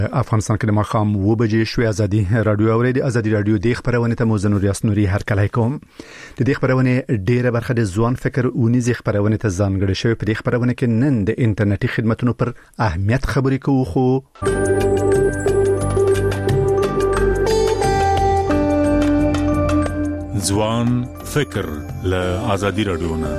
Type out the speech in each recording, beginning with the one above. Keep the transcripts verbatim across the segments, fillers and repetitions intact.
افغانستان کې د ماښام و بجې شوې ازادي رادیو اوري د ازادي رادیو د خبرونه ته موزن ریاست نوري هر کله کوم د دې خبرونه ډیره برخه د ځوان فکر اونې ز خبرونه ته ځانګړې شوی په دې خبرونه کې نن د انټرنیټي خدماتو پر اهمیت خبرې کوو خو ځوان فکر له ازادي رادیو نه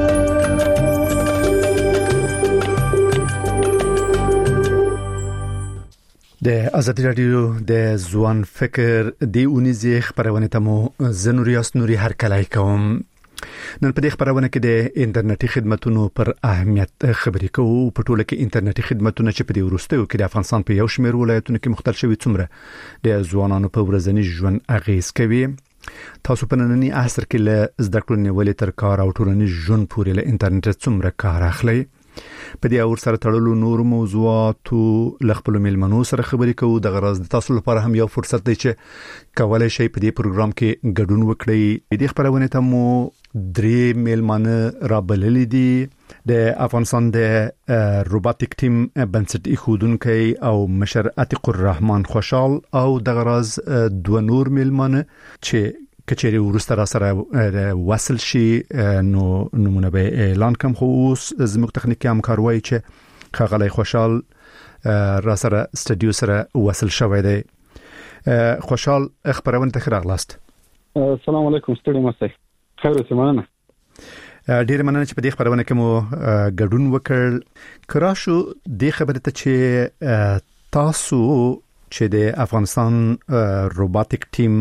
د ازادي رادیو د ځوان فکر دی اونیزه خبرونه ته مو زنوریاس نوري هر کله کوم نن په دې خبرونه کې د انټرنیټي خدماتو پر اهمیت خبرې کوو په ټوله کې انټرنیټي خدماتونه چې په دې وروستیو کې د افغانستان په یو شمېر ولایتونو کې مختلف شوي څومره د ځوانانو په ورځني ژوند اغیز کوي تاسو په نننی عصر کې له زده کړو نیولې تر کار او ټولنیز ژوند پورې له انټرنیټ څومره کار اخلي په دې اور سره تړلو نور موضوعات ل خپل میلمنو سره خبرې کوو د غرض د تاسو لپاره هم یو فرصت دی چې کولای شئ په دې پروګرام کې ګډون وکړئ دې خبرونه ته مو درې میلمنه را بللې دي د افغانستان د روبوټیک ټیم بنسټ ایښودونکو او مشر عتیق الرحمن خوشحال او د غرض دوه نور میلمنه چې کچېری ورسته را سره وصل شي نو نمونه به اعلان کوم خو اوس زموږ تخنیکی همکاروي چې خغلی خوشحال را سره استودیو سره وصل شوی دی خوشحال خبرونه ته راغلاست السلام علیکم ستړي مسئ خیر اوسه مننه ډیر مننه چې په دې خبرونه کې مو ګډون وکړ کراشو دې خبره ته چې تاسو چې د افغانستان روبوټیک ټیم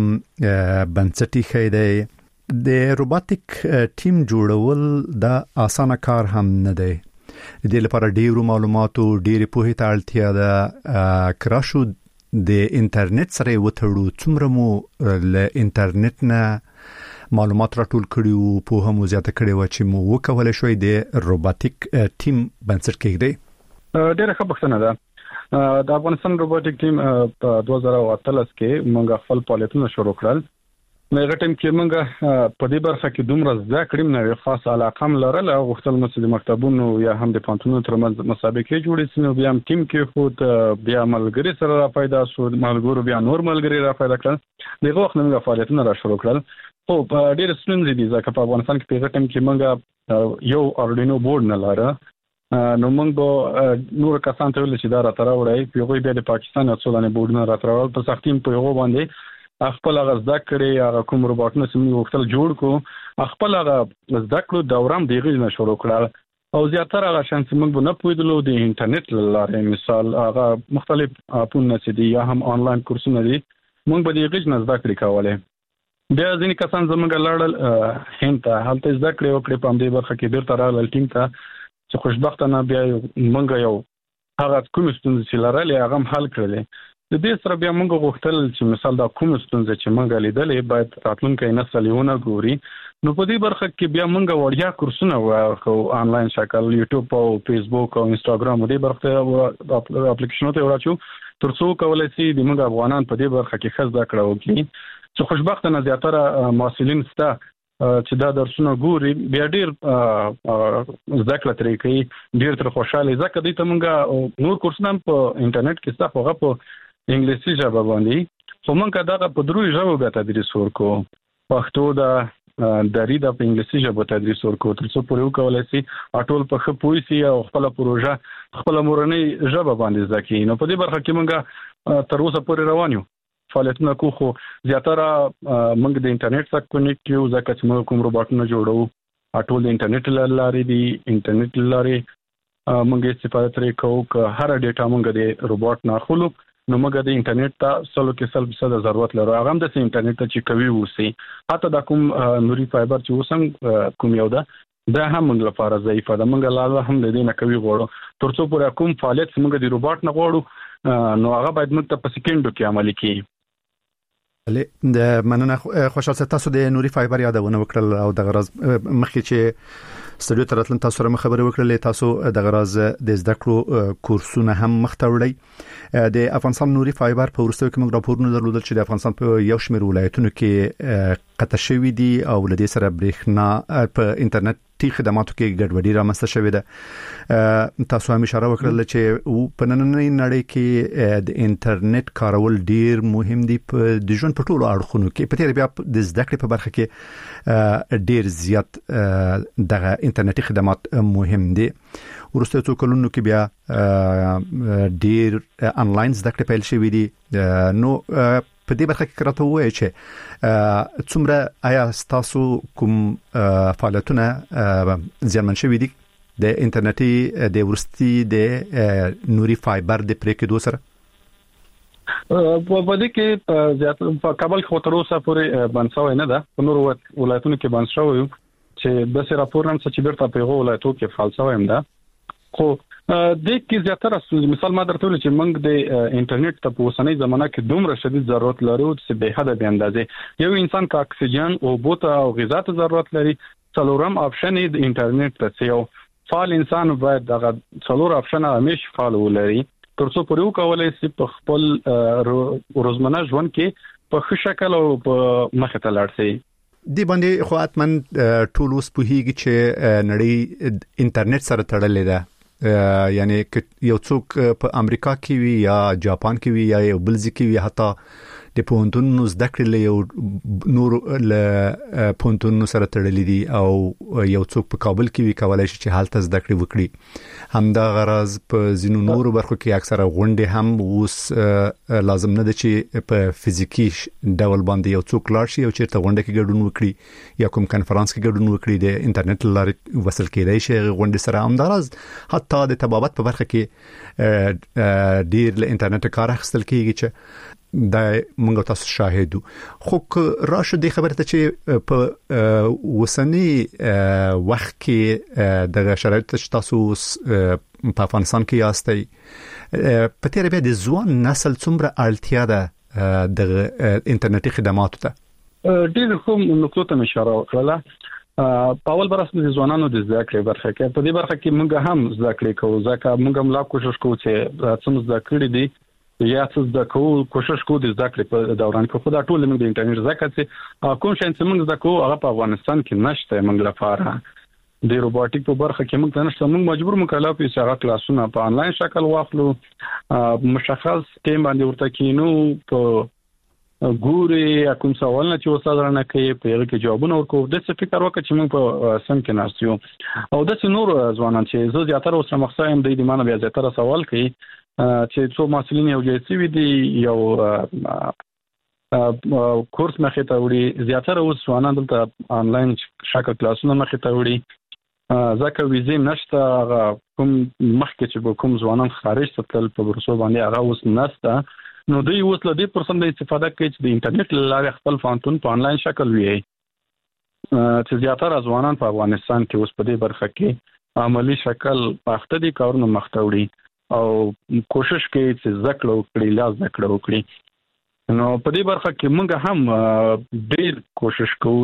بنسټي خیده د روبوټیک ټیم جوړول دا اسانه کار هم نه دی د لپاره ډیرو معلوماتو ډیره پوهه ته اړتیا ده کراشو د انټرنیټ سره وتړو څومره مو له انټرنیټ نه معلومات راټول کړیو په هم زیاته کړی و چې مو وکول شوې د روبوټیک ټیم بنسټ کېږي ډیره ښه بښنه ده د افغانستان روبوټیک ټیم په دوه زره اتلس کې موږ خپل فعالیتونه شروع کړل نو هغه ټیم کې موږ په دې برخه کې دومره ځکه کړم نه خاص علاقه لرل او غوښتل مو چې د مکتبونو یا هم د پانتونو ترمنځ مسابقې جوړې شي نو بیا هم ټیم کې خود بیا ملګری سره را پیدا شو ملګرو بیا نور ملګری را پیدا کړل دغه وخت موږ فعالیتونه را شروع کړل خو ډېر ستونزې دي ځکه په افغانستان کې په هغه ټیم کې موږ یو اردینو بورډ نه لاره نو موږ به نور کسان ته ویل چې دا راته راوړی په هغوی بیا د پاکستان اصولانه بورډونه راته راوړل په سختي په هغو باندې خپل هغه زده کړې هغه کوم روبوټونه چې موږ وختل جوړ کو خپل هغه زده کړو دوران دغه نه شروع کړل او زیاتره هغه شان چې موږ نه پوهیدلو د انټرنیټ لاره مثال هغه مختلف اپونه چې دي یا هم آنلاین کورسونه دي موږ به دغه نه زده کړې کولې بیا ځینې کسان زموږ لاړل هند ته هلته زده کړې وکړې په دې برخه کې بیرته راغلل ټیم ته چې خوشبختانه بیا موږ یو هغه کوم ستونزې چې لرلې هغه حل کړلې د دې سره بیا موږ غوښتل چې مثال دا کوم ستونزې چې موږ لیدلې باید راتلونکي نسل یې ونه ګوري نو په دې برخه کې بیا موږ وړیا کورسونه ورکو آنلاین شکل یوټیوب او فیسبوک او انستګرام دې برخه اپلیکیشنونه ته ورچو ترڅو کولای شي د موږ افغانان په دې برخه کې خاص ذکر وکړي چې خوشبختانه زیاتره مسؤلین ستا چې دا درسونه ګوري بیا ډیر ذکر ترې کوي ډیر تر خوشاله ځکه دې ته موږ نور کورسونه په انټرنیټ کې ستاسو هغه په انګلیسي ژبه باندې خو موږ دا په دروي ژبه به تدریس ورکو پښتو دا درې د په انګلیسي ژبه تدریس ورکو ترڅو پوره وکولای شي ټول په خپوي سي او خپل پروژه خپل مورنۍ ژبه باندې ځکه نو په دې برخه کې موږ تر اوسه پورې روان یو فعالیتونه کو خو زیاتره موږ د انټرنیټ سره کنیکټ یو ځکه چې موږ کوم روبوټونه جوړو ټول د انټرنیټ لارې دي انټرنیټ لارې موږ استفاده ترې کوو که هر ډیټا موږ د روبوټ نه اخلو نو موږ د انټرنیټ ته سلو کې سل فیصد ضرورت لرو هغه هم د انټرنیټ ته چې کوي وسی حتی دا کوم نوري فایبر چې وسم کوم یو ده دا هم موږ لپاره ضعیفه ده موږ لاله هم د دې نه کوي غواړو ترڅو پورې کوم فعالیت موږ د روبوټ نه غواړو نو هغه باید موږ ته په سکندو کې عملي کړي د مننه خوشاله تاسو د نوري فایبر یادونه وکړل او د غرض مخکې چې استودیو تراتلن تاسو سره خبرې وکړلې تاسو د غرض د زده کړو کورسونه هم مختوړی د افغانستان نوري فایبر په ورستو کې موږ راپورونه درلودل چې د افغانستان په یو شمېر ولایتونو کې قطع شوی دي او لدې سره برېښنا په انټرنیټ انټرنیټي خدماتو کې ګډوډي رامنځته شوې ده. تاسو هم اشاره وکړل چې په نننۍ نړۍ کې د انټرنیټ کارول ډیر مهم دي په د ژوند په ټولو اړخونو کې. په تیر بیا د زده کړې په برخه کې ډیر زیات دغه انټرنیټي خدمات مهم دي. ورسته څو کلونو کې بیا ډیر انلاین زده کړې پیل شوې دي. نو په دې برخه کې راته وایي چې څومره آیا تاسو کوم فعالیتونه زیانمن شوي دي د انټرنیټي د ورستي د نوري فایبر د پریکېدو سره؟ په دې کې زیات په کابل کې تر اوسه پورې بنساوي نه ده. په نورو ولایتونو کې بنساوي چې د سره راپور هم چې بیرته په هغو ولایتونو کې فالساوي هم ده. خو د کې زیاتره مثال ما درته ویل چې موږ د انټرنیټ ته په اوسنۍ زمانه کې دومره شدید ضرورت لرو چې به حد به اندازې یو انسان کا اکسیجن او بوته او غذا ته ضرورت لري. څلورم اپشن د انټرنیټ ته یو فعال انسان باید دغه څلور اپشن همیش فعال ولري ترڅو پر یو کولای شي په خپل روزمره ژوند کې په ښه شکل او په مخه ته لاړ شي. دی باندې خو اتمن ټول اوس په هیګ چې نړۍ انټرنیټ سره تړلې ده. یعنی یو څوک په امریکا کې وي یا جاپان کې وي یا یو بل ځای کې وي حتی د پونتونو زده کړې له یو نور له پونتونو سره تړلې دي او یو څوک په کابل کې وي کولای شي چې حالت زده کړې وکړي. همدا غرض په زینو نورو برخو کې اکثره غونډې هم اوس لازم نه ده چې په فزیکی ډول باندې یو څوک لاړ شي او چیرته غونډه کې ګډون وکړي یا کوم کانفرنس کې ګډون وکړي. د انټرنیټ لارې وصل کېدای شي غونډې سره. همدا غرض حتی د طبابت په برخه کې ډیر له انټرنیټ کار اخیستل کېږي چې دا موږ تاسو شاهدو. خو راشه د خبره ته چې په وسنی وخت کې د شرایط تاسو په افغانستان کې یاستئ په تیر بیا د ځوان نسل څومره اړتیا ده د انټرنیټي خدماتو ته؟ ډیر کوم نقطو ته اشاره وکړه. په اول برخه د ځوانانو د زده کړې برخه کې په دې برخه کې موږ هم زده کړې کوو ځکه موږ هم لا کوشش کوو چې څومره زده کړې دي یا څه زده کوو کوشش کوو د زده کړې په دوران کې. خو دا ټول موږ د انټرنیټ زده کړې کوم شي چې موږ زده کوو هغه په افغانستان کې نشته. موږ لپاره د روبوټیک په برخه کې موږ نشته. موږ مجبور مکلف یو چې هغه کلاسونه په انلاین شکل واخلو مشخص ټیم باندې ورته کینو په ګوري کوم سوال نه چې استاد رانه کوي په هغه کې جوابونه ورکوو. د څه فکر وکړه چې موږ په سم کې ناشتو او د نور ځوانان چې زه زیاتره اوس مخصوصا هم د دې معنی بیا زیاتره سوال کوي چې څو مسلین یو جې سی وی دی یو کورس مخه ته وړي. زیاتره اوس ځوانان دلته انلاین شکل کلاسونه مخه ته وړي ځکه ویزې نشته. کوم مخکې چې کوم ځوانان خارج ته تل په ورسو باندې هغه اوس نشته. نو دوی اوس له دې پرسن د استفاده کوي چې د انټرنیټ لارې خپل فانتون په انلاین شکل وي چې زیاتره ځوانان په افغانستان کې اوس په دې برخه کې عملی شکل پخته دي کارونه مخته وړي او کوشش کوي چې زکړه وکړي لاس زکړه وکړي. نو په دې برخه کې موږ هم ډېر کوشش کوو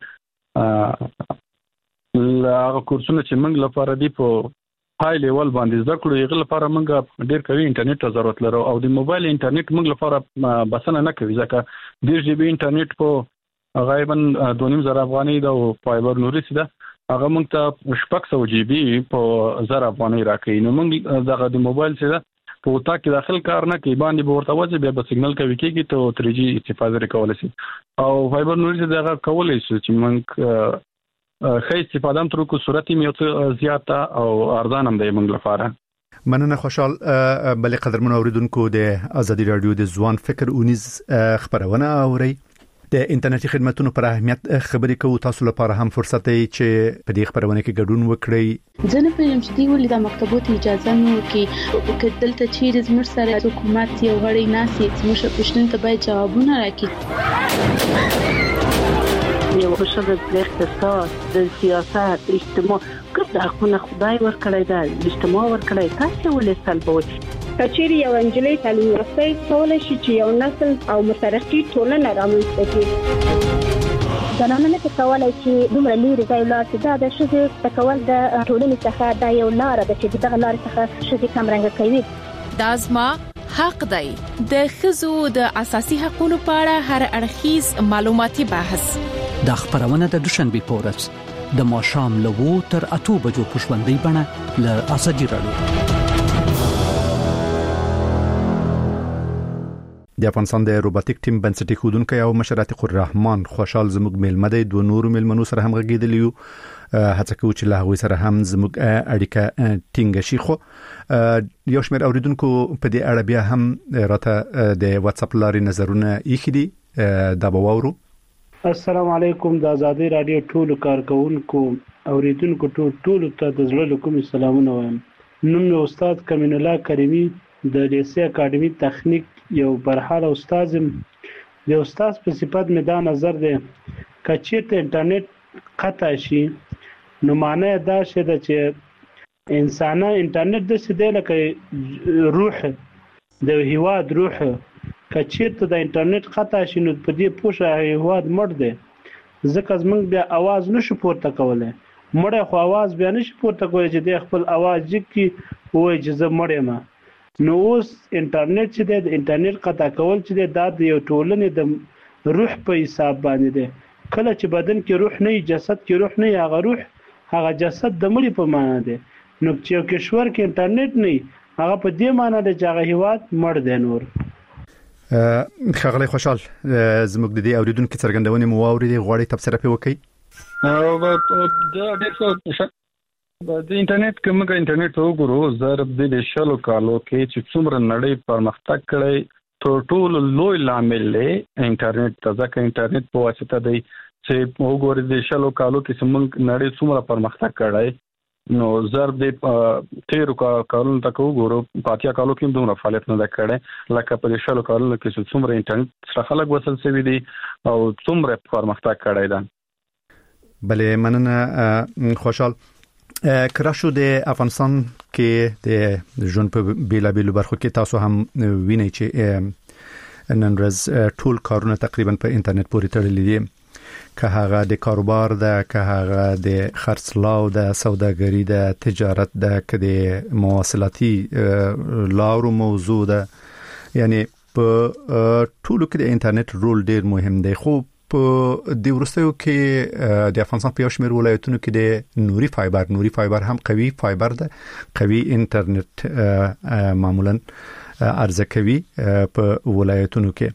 چې هغه کورسونه چې موږ لپاره دی په های لیول باندې زکړو یغه لپاره موږ ډېر کوي انټرنیټ ته ضرورت لرو او د موبایل انټرنیټ موږ لپاره بسنه نه کوي ځکه ډېر جی بي انټرنیټ په غالبا دوه نیم زره افغانۍ دا او فایبر نوري سي ده هغه موږ ته شپږ سوه جی بي په زر افغانۍ راکړي. نو موږ دغه د موبایل سره په وتا کې داخل کار نه کوي باندې به ورته وځي بیا به سیګنل کوي کېږي ته تری جی استفاده کولای شي او فایبر نوري سره دغه کولای شي چې موږ خې استفاده هم تر کو صورت یې یو زیاته او ارزان هم دی موږ لپاره. مننه خوشحال. بلې قدرمن اوریدونکو د ازادي رادیو د ځوان فکر اونیز خبرونه اوري. د انټرنیټي خدماتونو پر اهمیت خبرې کوو. تاسو لپاره هم فرصت دی چې په دې خبرونه کې ګډون وکړئ. ځنه په یم چې دی ولې د مکتبونو اجازه نه ورکړي چې دلته چیرې زموږ سره حکومت یو غړی ناسي زموږ پښتون ته باید جوابونه راکړي. یو بشر د اقتصاد د سیاست اجتماع کوم د حقوقو خدای ورکړی دا اجتماع ورکړی تاسو ولې سلبوي کچېری یو انجلۍ تعلیم یافته کولای شي چې یو نسل او مترقي ټولنه رامنځته کړي. زنانه نه کولای شي دومره لري ځای لاس دا د شذ تکول د ټولنې څخه دا یو لار ده چې دغه لار څخه شذ کم رنګ کوي. دا زما حق دی. د خزو د اساسي حقوقو په اړه هر اړخیز معلوماتي بحث د خبرونه د دوشنبه پورس د ماښام له اوو تر اتو بجو په ژوندۍ بڼه له ازادي راډیو. د افغانستان د روبوټیک ټیم بنسټي ښودونکی او مشر عتیق الرحمن خوشحال زموږ میلمه دی. دوه نورو میلمنو سره هم غږیدلی یو، هڅه کوو چې له هغوی سره هم زموږ اړیکه ټینګه شي. خو یو شمېر اوریدونکو په دې اړه بیا هم راته د واتس اپ لارې نظرونه ایښي دي، دا به واورو. السلام علیکم. د ازادي رادیو ټولو کارکونکو اوریدونکو ټولو ته د زړه له کومې سلامونه وایم. نوم مې استاد کمین الله کریمي د لیسې اکاډمي تخنیک یو برحاله استاد. د استاد په صفت مې دا نظر دی که چېرته انټرنیټ قطع شي نو معنی دا شي چې انسانه انټرنیټ داسې دی لکه روح د هیواد روح. که چېرته د انټرنیټ قطع شي نو په دې پوه شه هیواد مړ دی، ځکه زموږ بیا اواز نشو پورته کولی. مړی خو اواز بیا نشي پورته کولی چې دی خپل اواز جګ کړي ووایي چې زه مړ یم. نو اوس انټرنیټ چې دی د انټرنیټ قطع کول چې دی دا د یو ټولنې د روح په حساب باندې دی. کله چې بدن کې روح نه وي، جسد کې روح نه وي، هغه روح هغه جسد د مړي په معنا دی. نو چې یو کشور کې انټرنیټ نه وي هغه په دې معنا دی چې هغه هیواد مړ دی. نور ښاغلی خوشحال زموږ د دې اوریدونکو څرګندونې مو واورېدې، غواړئ تبصره پرې وکړئ؟ د انټرنیټ کومه انټرنیټ وګورو زر د شلو کالو کې چې څومره نړۍ پرمختګ کړی تر ټولو لوی لامل دی انټرنیټ ته. ځکه انټرنیټ په واسطه دی چې وګورئ د شلو کالو کې څومره نړۍ څومره پرمختګ کړی. نو زر د تیرو کالونو ته وګورو په اتیا کالو کې دومره فعالیت نه ده کړی لکه په شلو کالونو کې چې څومره انټرنیټ سره خلک وصل شوي دي او څومره پرمختګ کړی ده. بله مننه خوشحال. کراشو د افغانستان کې د ژوند په بیلابیلو برخو کې تاسو هم وینئ چې نن ورځ ټول کارونه تقریبا په انټرنیټ پورې تړلي دي، که هغه د کاروبار ده، که هغه د خرڅلاو ده، سوداګري ده، تجارت ده، که د مواصلاتي لارو موضوع ده. یعنی په ټولو کې د انټرنیټ رول ډیر مهم دی. خو په د ورستیو کې د افغانستان په یو شمېر ولایتونو کې د نوري فایبر نوري فایبر هم قوي فایبر ده، قوي انټرنیټ معمولا عرضه کوي په ولایتونو کې.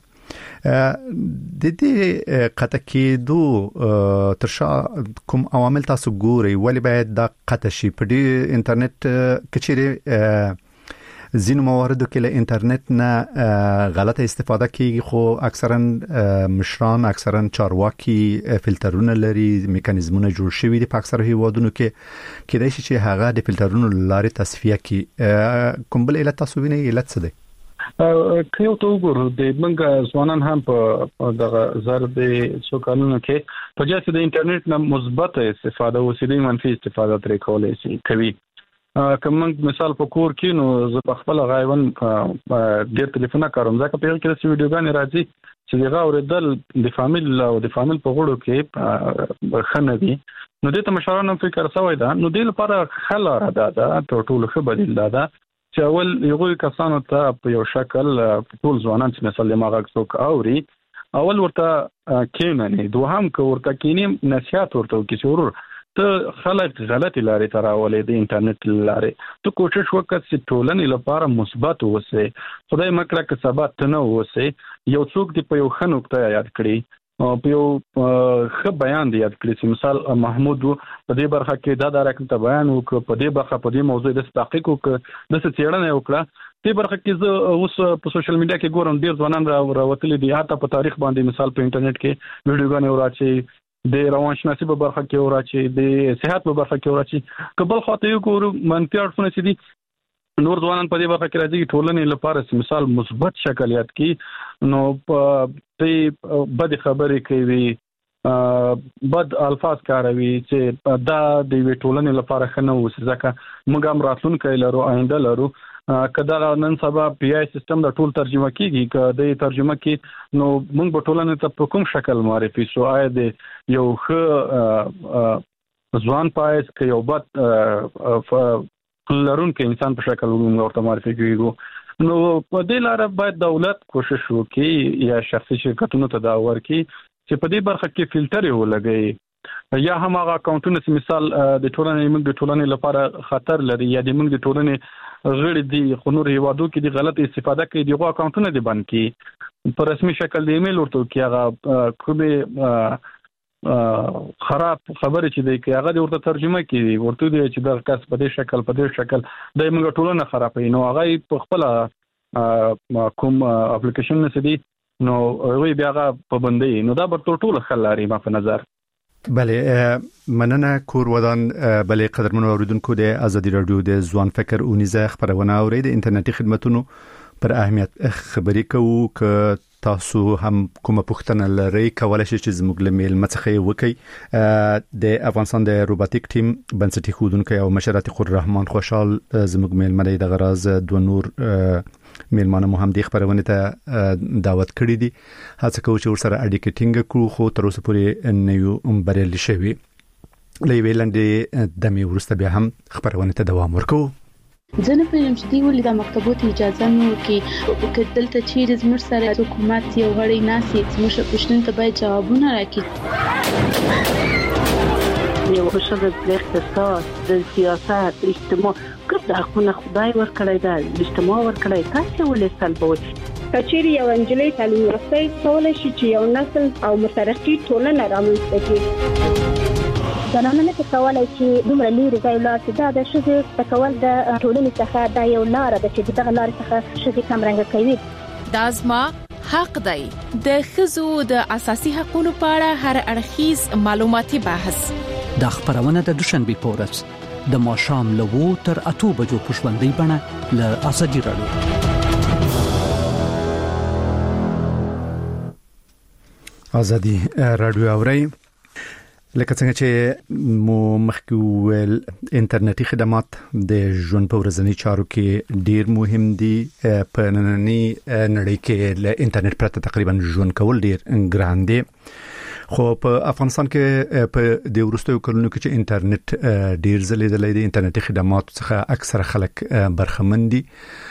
د دې قطع کېدو تر شا کوم عوامل تاسو ګورئ؟ ولې باید دا قطع شي؟ په دې انټرنیټ کې چیرې ځینو مواردو کې له انټرنیټ نه غلطه استفاده کیږي، خو اکثرا مشران اکثرا چارواکي فلټرونه لري، میکانیزمونه جوړ شوي دي په اکثر هیوادونو کې، کېدای شي چې هغه د فلټرونو لارې تصفیه کړي. کوم بل علت تاسو وینئ؟ علت څه دی؟ که یو ته وګورو د موږ ځوانان هم په دغه زر د څو کلونو کې په ځای چې د انټرنیټ نه مثبت استفاده وسي د منفي استفاده ترې کولی شي کوي. که موږ مثال په کور کې نو زه په خپل غایون ډېر ټلیفونه کاروم، ځکه په یو کې داسې ویډیوګانې راځي چې دغه اورېدل د فامیل او د فامیل په غړو کې ښه نه دي. نو دې ته مشرانو هم فکر شوی ده. نو دې لپاره ښه لاره دا ده، تر ټولو ښه بدیل دا ده چې اول یوه کسانو ته په یو شکل ټول ځوانان چې مثلا د ما غږ څوک اوري اول ورته کېنني، دوهم که ورته کېني نصیحت ورته وکړي چې ورور ته خلک غلطي لارې ته راولې د انټرنیټ لارې، ته کوشش وکړه چې ټولنې لپاره مثبت اوسې. خدای مه کړه که سبا ته نه اوسې، یو څوک دې په یو ښه نقطه یاد کړي، په یو ښه بیان دی یاد کړي چې مثال محمود په دې برخه کې دا دا رقم ته بیان وکړ، په دې برخه په دې موضوع د تحقیق وکړ، د څه څېړنه وکړه. دې برخه کې زه اوس په سوشل میډیا کې ګورم ډیر ځوانان راوتلي دي، حتی په تاریخ باندې مثال په انټرنیټ کې ویډیوګانې وراچي، د روانشناسي په برخه کې وراچي، د صحت په برخه کې وراچي. کبل خاطر یو ګورو منفي اړخونه چې دي نور ځوانان په دې برخه کې راځي ټولنې لپاره مثال مثبت شکل یاد کی، نو په دې بد خبرې کوي، بد الفاظ کاروي چې دا د وی ټولنې لپاره ښه نه وي. ځکه موږ هم راتلونکی لرو، آینده لرو. کدا نن سبا پی آی سیستم د ټول ترجمه کیږي، کدا ترجمه کی نو موږ په ټولنې ته په کوم شکل معرفي شو؟ آیا د یو ښه ځوان پایس کې یو بد لرونکي انسان په شکل ورته معرفي کیږي؟ نو په دې لاره باید دولت کوشش وکړي یا شخصي شرکتونو ته دا ورکړي چې په دې برخه کې فلټر ولګي. یا هم هغه اکاونټونه چې مثال د ټولنې موږ د ټولنې لپاره خطر لري یا د موږ د ټولنې غړي دي خو نور هیوادو کې د غلط استفاده کوي دغه اکاونټونه دي بند کی په رسمي شکل د ایمیل ورته کې هغه کومه خراب خبره چې دی کې هغه ورته ترجمه کوي ورته دی چې د کس په دې شکل په دې شکل د موږ ټولنه خرابوي نو هغه په خپل کوم اپلیکیشن نسدي نو وی بیا هغه پابندي نو دا به ټول خلاري ما په نظر. بله مننه کور ودان. بله قدرمنو اوریدونکو د ازادي رادیو د ځوان فکر اونیزه خبرونه اوري د انټرنیټي خدماتونو پر اهمیت خبرې کوو ک تاسو هم کومه پوښتنه لرئ کولای شئ چې زموږ له میل مڅخه وکړئ. د افغانستان د روباتیک ټیم بنسټي ښوونکی او مشرات قر رحمان خوشحال زموږ میل مده د غراز دوه نور میلمانه مو هم د خبرونه ته دعوت کړی دي. هڅه کوو چې ورسره اړیکې ټینګ کړو خو تر اوسه پورې نه یو بریالي شوي. لې ویلندې د می ورسته بیا هم خبرونه ته دوام ورکوو. ځنه په لم چې دی ولې د مکتبوت اجازه نو کې کتلته چیرې زموږ سره حکومت یو غړي ناسي زموږ پښتون ته باید جوابونه راکړي. یو شغل د اقتصاد د سیاست اجتماع کړه خو نه خدای ورکړی دا اجتماع ورکړی تاسو ولې سلبوي کچېری یو انجلۍ تعلیم یافته کولای شي چې یو نسل او مترقي ټولنه رامنځته کړي. ځانونه نه کولای چې دومره لري ځای لاته دا د شذ تکول د ټولنې څخه دا یو لار ده چې دغه لار څخه شذ کم رنګ کوي. دازما حق دی د خزو د اساسي حقوقو په اړه هر اړخیز معلوماتي بحث د خبرونه د دوشنبه پورس د ماشام لوو تر اتو بجو پښوندې بڼه ل ازادي رادیو. ازادي رادیو اوري لکه څنګه چې مو مخکې ول انټرنیټي خدمات د ژوند په ورځني چارو کې ډیر مهم دي. په نننۍ نړۍ کې له انټرنیټ پرته تقریبا ژوند کول ډیر ګران دي. خو په افغانستان کې په د ورستیو کلونو کې چې انټرنیټ ډیر زلیدلې دي انټرنیټي خدمات څخه اکثر خلک برخمن دي.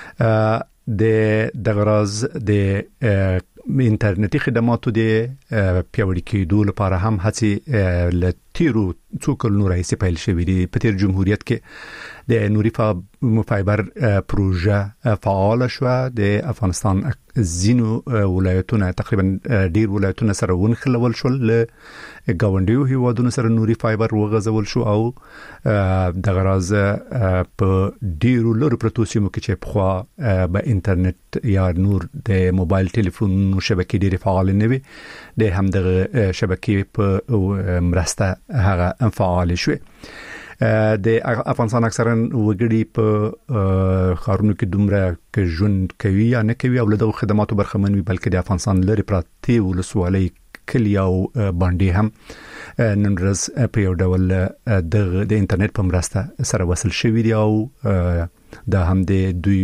د دغراز د انټرنیټي خدماتو د پیوړی کېدو لپاره هم هڅې ل تیرو څو کلونو راځي پیل شوې دي. په تیر جمهوریت کې د نوري فایبر پروژه فعال شو. د افغانستان زینو ولایتونه تقریبا ډیر ولایتونه سره ونخلول شول ل گاونډیو هیوادونو سره نوري فایبر وغځول شو او د غراز په ډیرو لور پروتو سیمو کې چې په خوا به انټرنیټ یا نور د موبایل ټلیفون شبکې ډیره فعال نه وي د هم د شبکې په مرسته هغه فعال شوه. د افغانستان اکثرا وګړي په خارونو کې دومره کې ژوند کوي یا نه کوي او له دغه خدماتو برخمن وي بلکې د افغانستان لري پراته ولسوالۍ کلی او باندې هم نن ورځ په یو ډول د د انټرنیټ په مرسته سره وصل شوي دي او د هم د دوی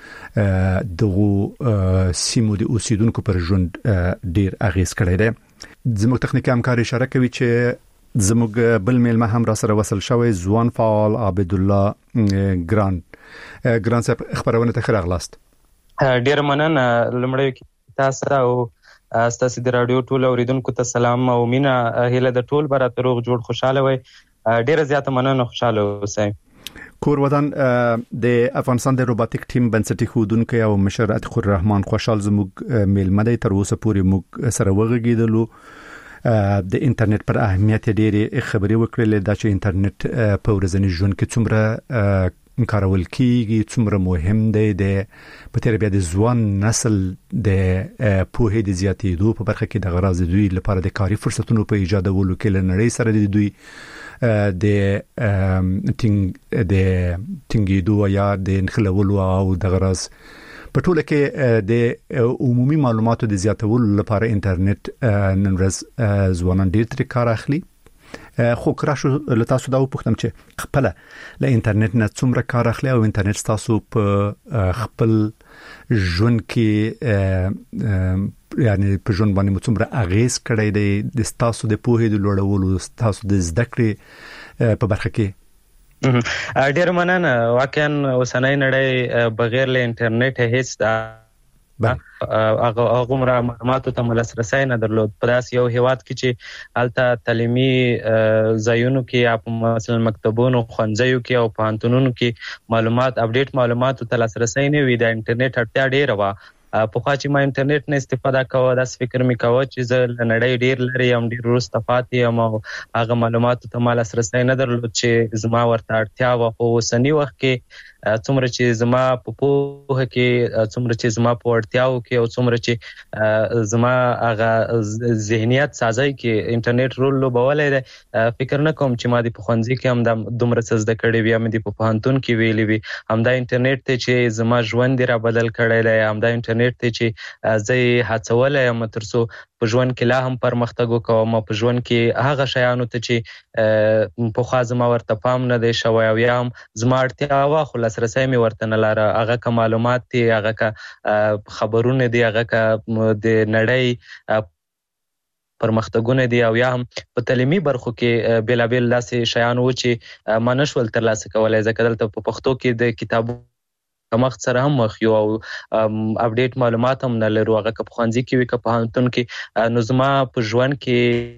دغه سیمو د اوسیدونکو پر ژوند ډیر اغیز کړی دی. زموږ تخنیکی همکار اشاره کوي چې زموږ بل میلمه هم را سره وصل شوی ځوان فعال عبد الله ګران. ګران صاحب خبرونه ته خراغلاست. ډیر مننه لمړی تاسو او ستاسو د رادیو ټول اوریدونکو ته سلام او مینا هله د ټول برابر روغ جوړ خوشاله وي. ډیر زیاته مننه خوشاله اوسئ. کور ودان د افغانستان د روباتیک ټیم بنسټي ښوونکی او مشر قر رحمان خوشحال زموږ میلمه دی. تر اوسه پورې موږ سره وغږیدلو د انټرنیټ پر اهمیت ډېرې خبرې وکړلې دا چې انټرنیټ په ورځني ژوند کې څومره کارول کیږي څومره مهم دی د په تیر بیا د ځوان نسل د پوهې د زیاتېدو په برخه کې د غراض دوی لپاره د کاري فرصتونو په ایجادولو کې لنړۍ سره د دوی د ټینګ د ټینګېدو یا د انخلولو او د غراض په ټوله کې د عمومي معلوماتو د زیاتولو لپاره انټرنیټ نن ورځ ځوانان ډېر ترې کار اخلي. خو کراشو له تاسو دا وپوښتم چې خپل له انټرنیټ نه څومره کار اخلي او انټرنیټ تاسو په خپل ژوند کې یعنی په ژوند باندې څومره اغیز کړی دی د تاسو د پوهې د لوړولو تاسو د زده کړې په برخه کې. ډیر مننه. واقعا اوسنۍ نړۍ بغیر له انټرنیټ هیڅ هغه هغه معلوماتو ته لاسرسی نه درلود. په داسې یو هیواد کې چې هلته تعلیمي ځایونو کې یا په مثلا مکتبونو ښوونځیو کې او پوهنتونونو کې معلومات اپډیټ معلوماتو ته لاسرسی نه وي، د انټرنیټ اړتیا ډېره وه. پخوا چې ما انټرنیټ نه استفاده کوه داسې فکر مې کوه چې زه له نړۍ ډېر لرې یم، ډېر وروسته پاتې یم او هغه معلوماتو ته ما لاسرسی نه درلود چې زما ورته اړتیا وه. خو اوسني وخت کې څومره چې زما په پوهه کې، څومره چې زما په وړتیاو کې او څومره چې زما هغه ذهنیت سازی کې انټرنیټ رول لوبولی دی، فکر نه کوم چې ما د په ښوونځي کې هم دا دومره څه زده کړي وي، مې د په پوهنتون کې ویلي وي. همدا انټرنیټ دی چې زما ژوند یې را بدل کړی دی، همدا انټرنیټ دی چې زه یې هڅولی یم تر څو په ژوند کې لا هم پرمختګ وکوم، په ژوند کې هغه شیانو ته چې پخوا زما ورته پام نه دی شوی او یا هم زما اړتیا وه خو لاسرسی مې ورته نه لاره. هغه که معلومات دي، هغه که خبرونه دي، هغه که د نړۍ پرمختګونه دي او یا هم په تعلیمي برخو کې بېلابېل داسې شیان وو چې ما نشول ترلاسه کولی، ځکه دلته په پښتو کې د کتابو کمښت سره هم مخ یو او اپډیټ معلومات هم نه لرو. هغه که په ښوونځي کې وي که په پوهنتون کې، نو زما په ژوند کې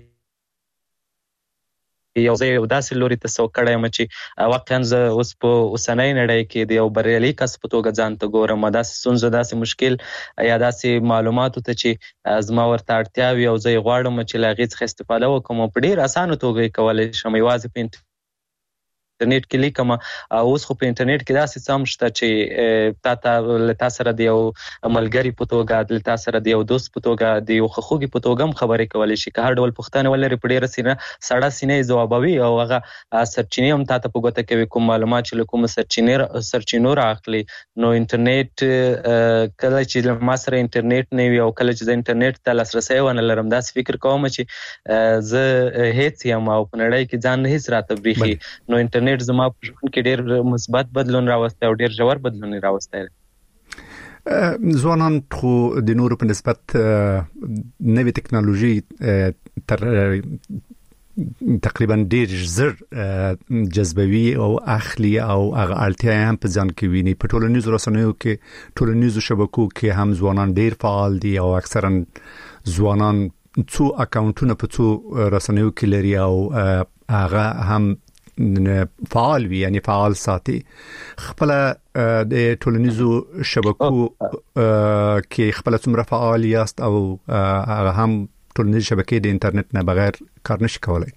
یو ځای یو داسې لوري ته سوق کړی یم چې واقعا زه اوس په اوسنۍ نړۍ کې د یو بریالي کس په توګه ځان ته ګورم. داسې ستونزه، داسې مشکل یا داسې معلوماتو ته چې زما ورته اړتیا وي او زه یې غواړم چې له هغې څخه استفاده وکړم او په ډېر اسانه توګه یې کولی شم. یوازې په انټرنیټ کې لیکم. اوس خو په انټرنیټ کې داسې څه هم شته چې تا ته له تا سره د یو ملګري په توګه، له تا سره د یو دوست په توګه، د یو ښه په توګه هم خبرې کولی شي. که هر ډول پوښتنې ولري په ډېره سینه سړه سینه یې ځوابوي او هغه سرچینې هم تا ته په ګوته کوي، کوم معلومات چې له کومو سرچینو رااخلي. نو انټرنیټ کله چې له ما سره انټرنیټ نه وي او کله چې زه انټرنیټ ته لاسرسی ونه لرم، داسې فکر کوم چې زه هیڅ یم او په نړۍ کې ځان هیڅ راته بریښي. نو انټرنیټ زما په ژوند کې ډېر مثبت بدلون راوستی او ډېر ژور بدلون یې راوستی دی. ځوانان خو د نورو په نسبت نوې ټکنالوژي تر تقریبا ډېر زر جذبوي او اخلي او هغه اړتیا هم په ځان کې ویني. په ټولنیزو رسنیو کې، ټولنیزو شبکو کې هم ځوانان ډېر فعال دي او اکثرا ځوانان څو اکاونټونه په څو رسنیو کې لري او هغه هم فعال وي، یعنی فعال ساتي. خپل د ټولنیزو شبکو کې خپل څومره فعال یاست او هغه هم ټولنیزو شبکې د انټرنیټ نه بغیر کار نشي کولای؟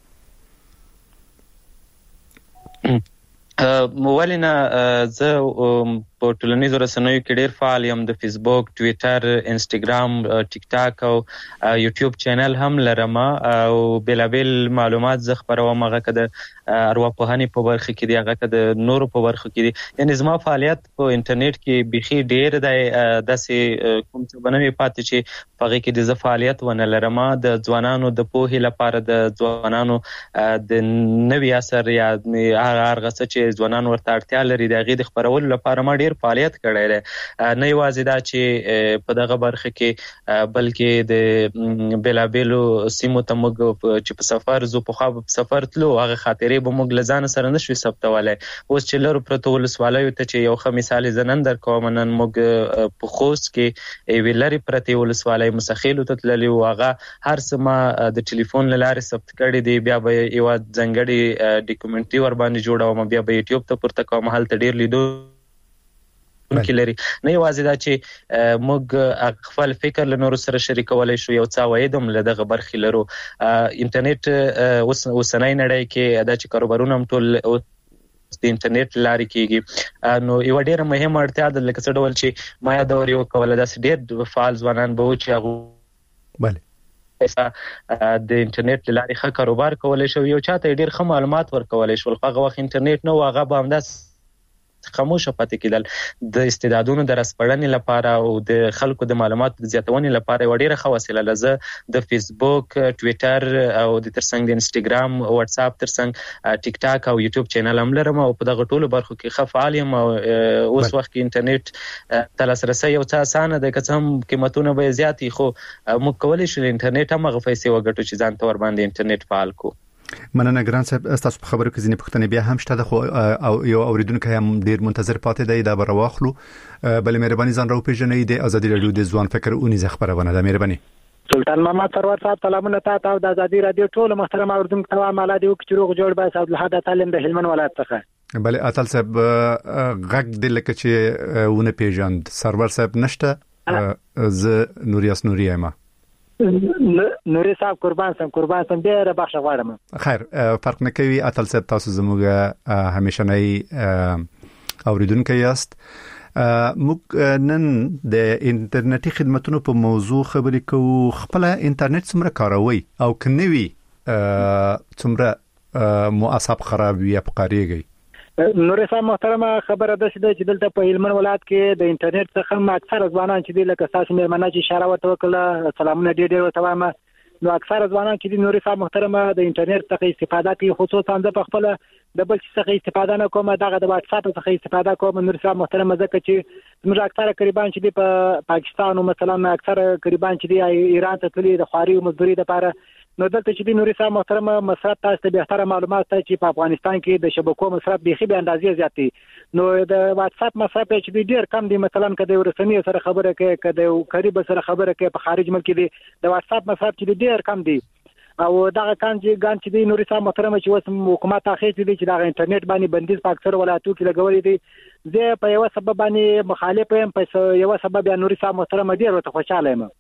ولې نه، زه په ټولنیزو رسنیو کې ډېر فعال یم. د فیسبوک، ټویټر، انسټاګرام، ټیک ټاک او یوټیوب چینل هم لرم او بېلابېل معلومات زه خپروم. هغه که د ارواپوهنې په برخه کې دي، هغه که د نورو په برخه کې دي. یعنې زما فعالیت په انټرنیټ کې بیخي ډېر دی. داسې کوم څه به نه وي پاتې چې په هغې کې د زه فعالیت ونه لرم. د ځوانانو د پوهې لپاره، د ځوانانو د نوي عصر یا هغه څه چې ځوانان ورته اړتیا لري د هغې د خپرولو لپاره ما ډېر فعالیت کړی دی. نه یوازې دا چې په دغه برخه کې بلکې د بېلابېلو سیمو ته موږ چې په سفر ځو، پخوا په سفر تلو، هغه خاطرې به موږ له ځانه سره نه شوي ثبتولی. اوس چې لرو پرتو ولسوالیو ته چې یو ښه مثال یې زه نن درکوم، نن موږ په خوست کې یوې لرې پرتې ولسوالۍ مسخیلو ته تللي وو. هغه هر څه ما د ټلیفون له لارې ثبت کړي دي. بیا به یوه ځانګړې ډاکومنټري ورباندې جوړوم، بیا به یوټیوب ته پورته کوم. هلته ډېر لیدو کې لري. نه یوازې دا چې موږ خپل فکر له نورو سره شریکولی شو، یو څه عواید هم له دغه برخې لرو. انټرنیټ اوسنۍ نړۍ کې دا چې کاروبارونه هم ټول د انټرنیټ لارې کېږي. نو یوه ډېره مهمه اړتیا ده، لکه څه ډول چې ما یادول یې وکوله، داسې ډېر فعال ځوانان به وو چې هغوی د انټرنیټ له لارې ښه کاروبار کولی شو، یو چاته یې ډېر ښه معلومات ورکولی شول. خو هغه وخت انټرنیټ نه و، هغه به همداسې خاموشه پاتې کېدل. د استعدادونو د راسپړنې لپاره او د خلکو د معلوماتو د زیاتونې لپاره یوه ډېره ښه وسیله ده. زه د فیسبوک، ټویټر او د ترڅنګ د انسټاګرام، واتساپ ترڅنګ ټیک ټاک او یوټیوب چینل هم لرم او په دغه ټولو برخو کې ښه فعال یم. او اوس وخت کې انټرنیټ ته لاسرسی یو څه اسانه دی، که څه هم قیمتونه به یې زیات وي، خو موږ کولی شو له انټرنیټ هم هغه پیسې وګټو چې ځان ته ورباندې انټرنیټ فعال کړو. مننه ګران صاحب تاسو په خبرو کې ځینې پوښتنې بیا هم شته خو او یو اوریدونکو هم ډیر منتظر پاتې دی دا بر واخلو بل مهرباني ځان راو پیژنې د ازادي رادیو د ځوان فکر اونې خبرونه ده مهرباني سلطان محمد سرور صاحب سلامونه تاسو او د ازادي رادیو ټول محترم اوریدونکو ته مالا دی وکړو روغ جوړ بای صاحب له تعلیم د هلمند ولایت څخه بل اتل صاحب غږ د لکه چې ونه پیژند سرور صاحب نشته ز نوریاس نوري ما نوري صاحب قربان سم قربان سم ډیره بخښه غواړم خیر فرق نه کوي اتل صاحب تاسو زموږ همیشنۍ اوریدونکو یاست موږ نن د انټرنیټي خدماتونو په موضوع خبرې کوو خپل انټرنیټ څومره کاروي او کنيوي څومره مؤثر خراب یا پقاريږي نور صاحب محترمه خبره ده چې دلته په هلمند ولایت کې د انټرنیټ څخه اکثر ځوانان چې د لکه تاسو مېرمنه چې اشاره وته وکړه سلامونه ډېر ډېر وته وایم نو اکثر ځوانان چې د نور صاحب محترمه د انټرنیټ څخه استفاده کوي خصوصا د خپل د بل څه څخه استفاده نه کوم دغه د واتس اپ څخه استفاده کوم نور صاحب محترمه ځکه چې موږ اکثر قریبان چې په پاکستان او مثلا اکثر قریبان چې د ایران ته تللی د خواري او مزدوري لپاره نو دلته چې د نوري صاحب محترمه مصرف تاسو ته به تر معلومات ته چې په افغانستان کې د شبکو مصرف به خې به اندازې زیات دي نو د واتس اپ مصرف چې ډیر کم دي مثلا کده ورسنی سره خبره کې کده قریب سره خبره کې په خارج ملک دي د واتس اپ مصرف چې ډیر کم دي او دغه کان چې ګان چې د نوري صاحب محترمه چې وسم حکومت اخیری دي چې د انټرنیټ باندې بندیز په اکثر ولایتونو کې لګولې دي زه په یو سبب باندې مخالف یم په یو سبب یا نوري صاحب محترمه ډیر ورته خوشاله یم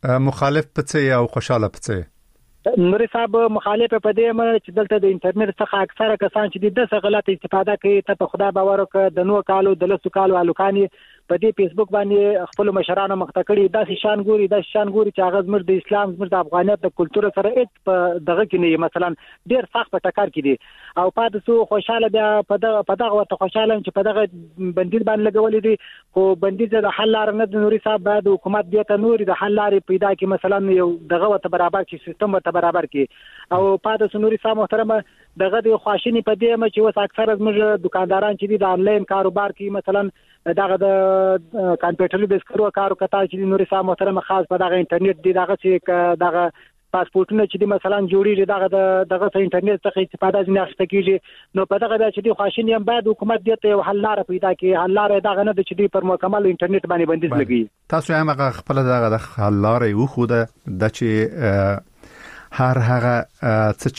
مخالف پڅه او خوشاله پڅه نوري صاحب مخالف په دې مې چې دلته د انټرنیټ څخه اکثره کسان چې د څه غلط استفاده کوي ته په خدای باور وکړه د نو کالو د لسو کالو الوکاني په دې فیسبوک باندې خپل مشرانو مختکړي د شان ګوري د شان ګوري چې هغه زموږ د اسلام زموږ د افغانیت د کلچر سره هیڅ په دغه کې نه مثلا ډیر سخت په ټکر کې دي او پاتې سو خوشاله بیا په دغه په دغه ورته خوشاله چې په دغه بندیز باندې لګولې دي خو بندیز د حل لار نه د نوري صاحب بعد حکومت بیا ته نوري د حل لارې پیدا کی مثلا یو دغه ورته برابر کی سیستم ورته برابر کی او پاتې سو نوري صاحب محترمه دغه د خواشینی په دې م چې وس اکثر زموږ دکانداران چې د انلاین کاروبار کوي مثلا دغه د کمپیوټر د سکرو کارو کتا چې نوري صاحب محترمه خاص په دغه انټرنیټ دی دغه چې دغه پاسپورتونه چې د مثلا جوړیږي دغه دغه انټرنیټ څخه استفاده ځنه اخته کیږي نو په دغه چې د خواشینی هم بعد حکومت دې ته حل لار پیدا کړي حل لار دغه نه چې د پر مکمل انټرنیټ باندې بندیز لګي تاسو هم خپل دغه د حل لار یو خو د چې هر هغه څه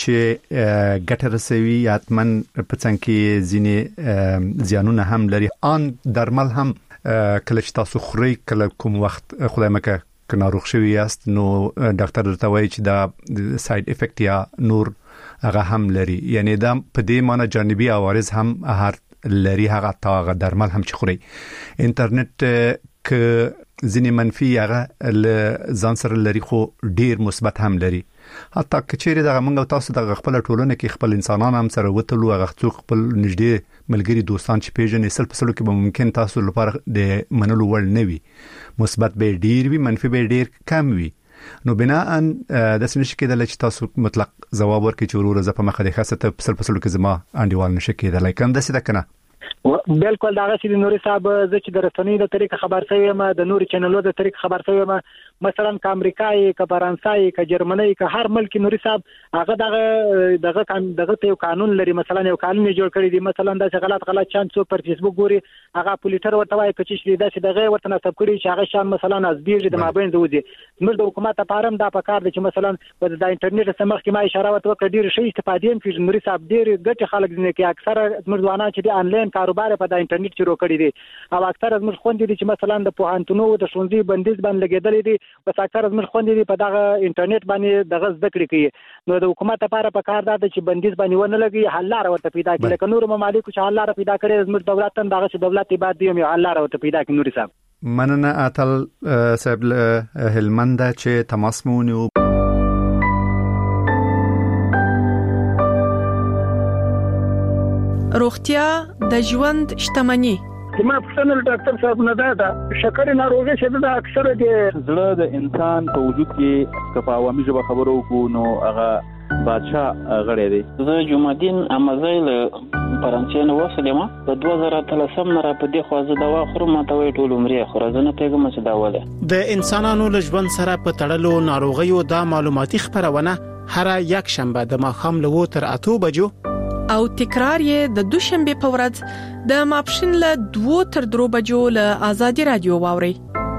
چې ګټه رسوي اتمن په څنګه کې ځینې زیانونه هم لري ان درمل هم کله چې تاسو خوري کله کوم وخت خدای مکه که ناروغ شوی است نو ډاکټر درته وایي چې دا ساید افیکټ یا نور هغه هم لري یعنی دا په دې معنی جانبي عوارض هم هر لري هغه تا درمل هم چې خوري انټرنیټ ک ځینې منفي هغه ځان سره لري خو ډیر مثبت هم لري حتی کچېره دغه موږ تاسو دغه خپل ټولنه کې خپل انسانان هم سره وتلو هغه څوک خپل نږدې ملګری دوستان چې پیژنې سل په سلو کې به ممکن تاسو لپاره د منلو وړ نه وي مثبت به ډیر وي منفي به ډیر کم وي نو بناء د سنش کېدل چې تاسو مطلق جواب ورکړي چې ورور زه په مخه د خاصه په سل په سلو کې زما انډیوال نشه کېدل کوم د څه کنه بالکل داغه چې نوري صاحب زه چې د رسنۍ د طریق خبر شوی ما د نوري چینلونو د طریق خبر شوی ما مثلا ک امریکای ک فرانسای ک جرمنی ک هر ملک نوري صاحب هغه دغه دغه دغه ته قانون لري مثلا یو قانون جوړ کړی دی مثلا د غلط غلط چانس پر فیسبوک ګوري هغه پولیټر ورته وایي چې شې د دغه ورته نسب کړی چې هغه شان مثلا از بیرې د مابین زودي موږ د حکومت لپاره دا پکار دي چې مثلا د انټرنیټ سمخ کې ما اشاره وکړه ډیر شي استفادې هم کوي نوري صاحب ډیر ګټه خلک دي کې اکثر موږ ځوانان چې د انلاین کاروبار په د انټرنیټ شروع کړی دي او اکثر از موږ خوندې دي چې مثلا د پوهنتونو د ښوونځي بندیز باندې لګیدل دي بس اکثر از موږ خوندې دي په دغه انټرنیټ باندې دغه زده کړې کوي نو د حکومت لپاره پکار ده چې بندیز باندې ونه لګي حل لار ورته پیدا کړي لکه نور ممالک چې حل لار پیدا کړي زموږ دولت هم دغه دولت بعد دی یو حل لار ورته پیدا کړي نوري صاحب مننه اتل صاحب هلمند چې تماس مونږ روغتیا د ژوند شتمني زما پرسنل ډاکټر صاحب نه دا شکر ناروغي چې دا اکثره د زړه د انسان په وجود کې کپا عوامي ژبه خبرو کو نو هغه بادشاہ غړې دی زه جمعدین امازیل فرانسین وسلم په دوه زره اتلسم نه را په دې خو زه دوا خورم ته وی ټول عمرې خو زه نه پیګم چې دا وله د انسانانو له ژوند سره په تړلو ناروغیو دا معلوماتي خبرونه هر یک شنبه د ماښام له اووه تر اتو بجو او تکرار یې د دوشنبه په ورځ د ماپښین له دوه تر درو بجو له آزادي رادیو واوري.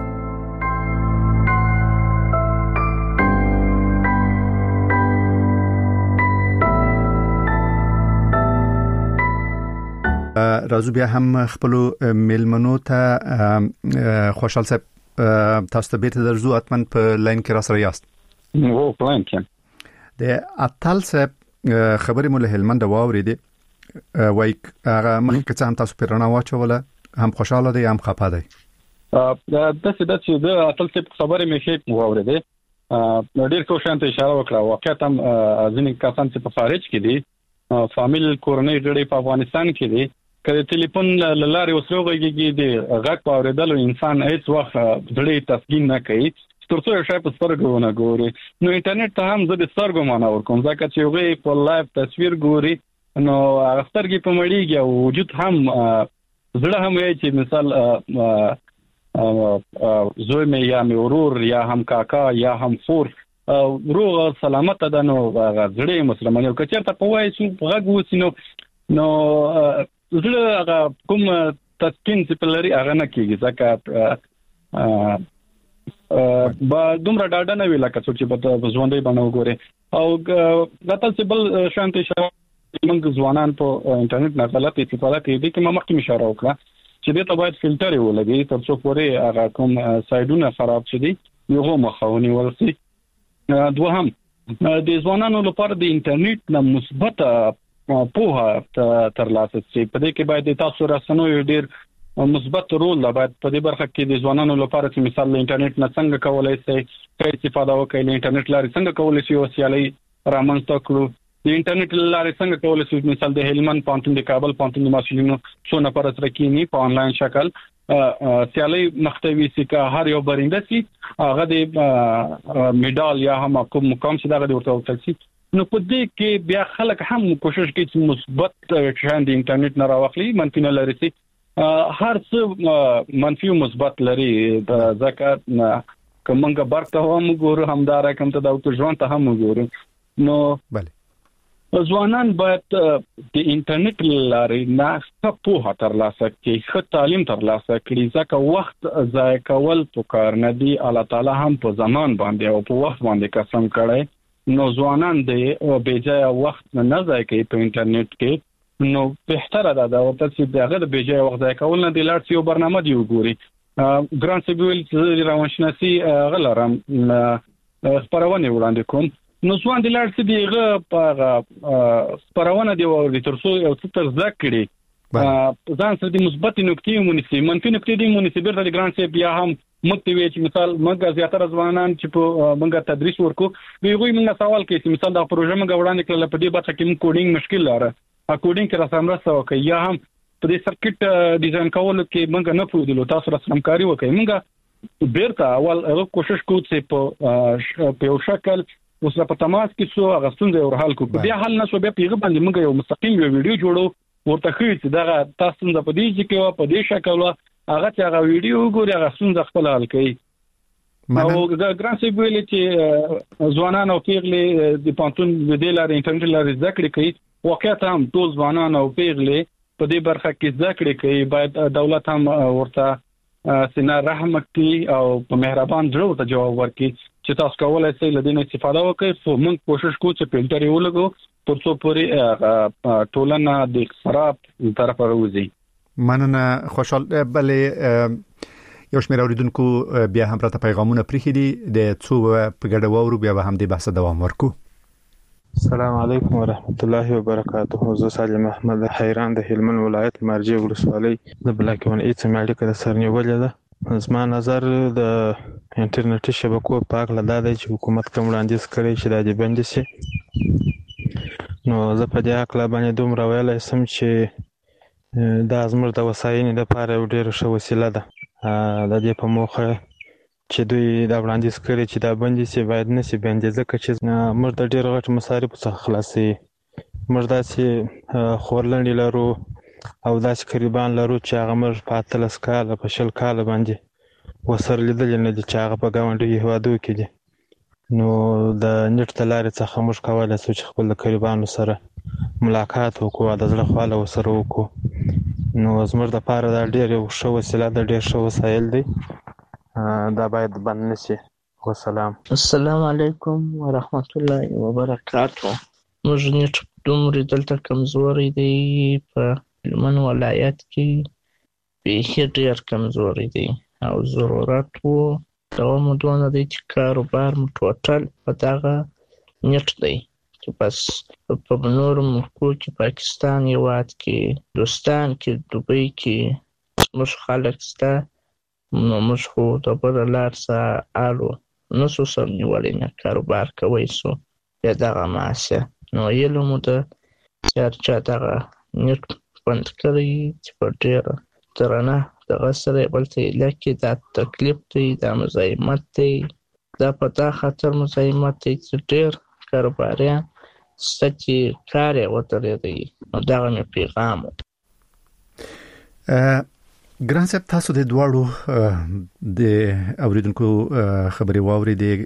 راځو بیا هم خپل میلمنو ته خوشحال صاحب تاسو ته بیرته درځو اتمن په لاین کې را سره یاست. او پلان کې د اتل صاحب خبرې مو له هلمند واورېدې وای هغه مخکې څه هم تاسو پیرانه واچوله هم خوشاله دی هم خپه دی. د څه د څه د اتل صاحب خبرې مې شي واورېدې ډېر کوشانته اشاره وکړه واقعیت هم ځینې کسان چې په خارج کې دي فامیل کورنۍ غړي په افغانستان کې دي کله ټلیفون لاره وسروږي دي غږ په اوریدلو انسان هیڅ وخت ځړې تسکین نه کوي ترڅو یو شی په سترګو نه ګوري. نو انټرنیټ ته هم زه د سترګو معنا ورکوم ځکه چې یوغه په لایو تصویر ګوري نو هغه سترګې په مړیږي او وجود هم زړه هم وایي چې مثال زوی مې یا مې ورور یا هم کاکا یا هم خور روغ سلامت ده نو هغه زړه مسلمان یو کچرته په وایي چې غږ وسینو نو زړه هغه کوم تسکین چې په لري هغه نه کیږي ځکه با دومره ډاډه نه وی لکه چې په ژوندۍ باندې وګوري او غتل چې بل شانتي شاو موږ ځوانان په انټرنیټ نه غلط استفاده کوي د کومه مخکې اشاره وکړه چې د ته باید فلټر ولګي ترڅو پورې هغه کوم سایډونه خراب شي یو مخاوني ورسي. دوهم د ځوانانو لپاره د انټرنیټ نه مثبت پوهه ترلاسه شي په دې کې باید تاسو راسنوي ډیر مثبت رول دا باید په دې برخه کې د ځوانانو لپاره چې مثال د انټرنیټ نه څنګه کولای شي چې استفاده وکړي د انټرنیټ لارې څنګه کولای شي وسیالي رامنځته کړو د انټرنیټ لارې څنګه کولای شي مثال د هلمند پانتون د کابل پانتون د مسولینو څو نفر سره کینی په انلاین شکل سیالي محتوي چې هر یو برنده سي هغه د میډال یا هم کوم مقام چې دغه ورته وکړي. نو په دې کې بیا خلک هم کوشش کوي چې مثبت شان د انټرنیټ نه راوخلي منفي نه لري سي هر څه منفي او مثبت لري ځکه کومه برته هم ګورو همدار کوم ته د اوت ژوند ته هم ګورو. نو بله ځوانان باید د انټرنیټ لارې نه ښه پوهه ترلاسه کړي ښه تعلیم ترلاسه کړي ځکه وخت ضایع کول پکار نه دی. الله تعالی هم په زمان باندې او په وخت باندې قسم کړی نو ځوانان د بیځای وخت نه ضایع کوي په انټرنیټ کې نو بهتره ده دا ورته چې دغه د بیځای وخت ضایع کول نه دی لار چې یو برنامه دی وګوري. ګران سیبل چې روانشناسي غلرم خبرونه وړاندې کوم نو ځوان د لار چې دیغه په خبرونه دی ورته ترڅو یو څه تر ذکرې ځان سره د مثبت نکتې مونږ منفي نکتې دی مونږ به د ګران سیب بیا هم مکتوي چې مثال موږ زیاتره ځوانان چې په موږ تدریس ورکو ویغوي موږ سوال کوي چې مثال دا پروژه موږ وړاندې کړل په دې برخه کې موږ کوډینګ مشکل لاره ا کوډینګ کې راسمره سو کوي یا هم په دې سرکټ ډیزاین کول کې موږ نه پوهیدلو تاسو سره همکاري وکړئ موږ بیرته اول هغه کوشش کوو چې په په یو شکل اوس په تماس کې سو هغه څنګه ور حل کوو بیا حل نشو بیا پیغه باندې موږ یو مستقیم یو ویډیو جوړو ورته خو چې دا تاسو څنګه په دې کې په دې شکل هغه چې هغه ویډیو ګوري هغه څنګه خپل حل کوي. او ګران سی ویل چې ځوانان او پیغلې د پانتون د دې لارې انټرنیټ لارې ذکر کوي واقعیت هم ټول ځوانان او پیغلې په دې برخه کې ذکر کوي باید دولت هم ورته سینا رحم کوي او په مهربان ډول ته جواب ورکړي چې تاسو کولای شئ لدې استفاده وکړئ خو موږ کوشش کوو چې فلټر یې ولګو ترڅو پورې ټولنه د خراب طرف راوځي. مننه خوشحال بلې یو شمېر اوریدونکو بیا هم راته پیغامونه پریښي دي د څو په ګډه واورو بیا به هم د بحث دوام ورکو. السلام علیکم ورحمت الله وبرکاته. زه سالم احمد حیران د هلمند ولایت مرجع ولسوالۍ د بلاکون ایت مالک د سرنیولې ده. زما نظر د انټرنیټي شبکو په اړه دا دی چې حکومت کوم وړاندیز کړی چې دا دې بند شي نو زه په دې اړه باندې دومره ویلی سم چې دا زموږ د وسایلو لپاره یو ډېره ښه وسیله ده. د دې په موخه چې دوی دا وړاندیز کړی چې دا بندي سي باید نه سي بندي ځکه چې موږ د ډېر غټ مصارف څخه خلاصي موږ داسې خورلنډې لرو او داسې قریبان لرو چې هغه موږ په اتلس کاله په شل کاله باندې وسره لیدلې نه دي چې هغه په ګاونډیو هېوادو کې دي نو د نت د لارې څخه موږ کولای شو چې خپل قریبانو سره ملاقات وکړو، د زړه خواله وسره وکړو. نو زموږ لپاره دا ډېر یو ښه وسیله ده، ډېر ښه وسایل دی، دا باید بند نشي. والسلام. السلام علیکم ورحمت الله وبرکاته. موږ نت دومره دلته کمزوري دی په هلمند ولایت کې، بیخي ډېر کمزوري دی او ضرورت و دغه مو دونه دی چې کاروبار مو ټوټل په دغه نت دی چې بس په نورو ملکو کې پاکستان هېواد کې، هندوستان کې، دوبۍ کې زموږ خلک شته، نو موږ خو د بله لار څه اړ و نسو سر نیولی نه کاروبار کوی سو یا دغه ماسه. نو هیله مو ده چې هر چا دغه نت بند کړی چې په ډېره درنه دغه سره بل ته ایله کړي. دا تکلیف دی، دا مزاحمت دی، دا په دا خاطر مزاحمت دی چې ډېر کاروباریان شته چې کار یې ودرېدی. نو دغه مې پیغام و. ګران صاحب، تاسو د دواړو د اوریدونکو خبرې واورېدې.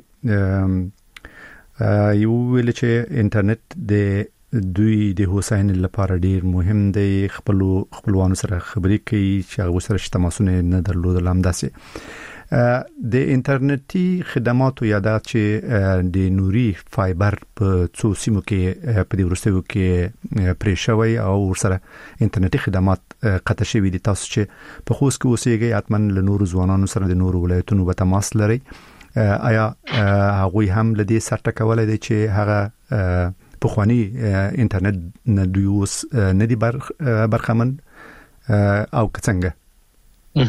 یو ویل چې انټرنیټ د دوی د هوساینې لپاره ډیر مهم دی، خپل خپلوانو سره خبرې کوي چې هغه سره تماسونه نه درلودل. همداسې د انټرنیټي خدماتو یادات چې د نوري فایبر په څو سیمو کې په دې ورستیو کې پرې شوی او ورسره انټرنیټي خدمات قطع شوي دي. تاسو چې په خوست کې اوسېږئ، حتمن له نورو ځوانانو سره د نورو ولایتونو به تماس لرئ. آیا هغوی هم له دې سره ټکولای دي چې هغه پخوانی انټرنیټ نه دوی اوس نه دي برخمن او څنګه؟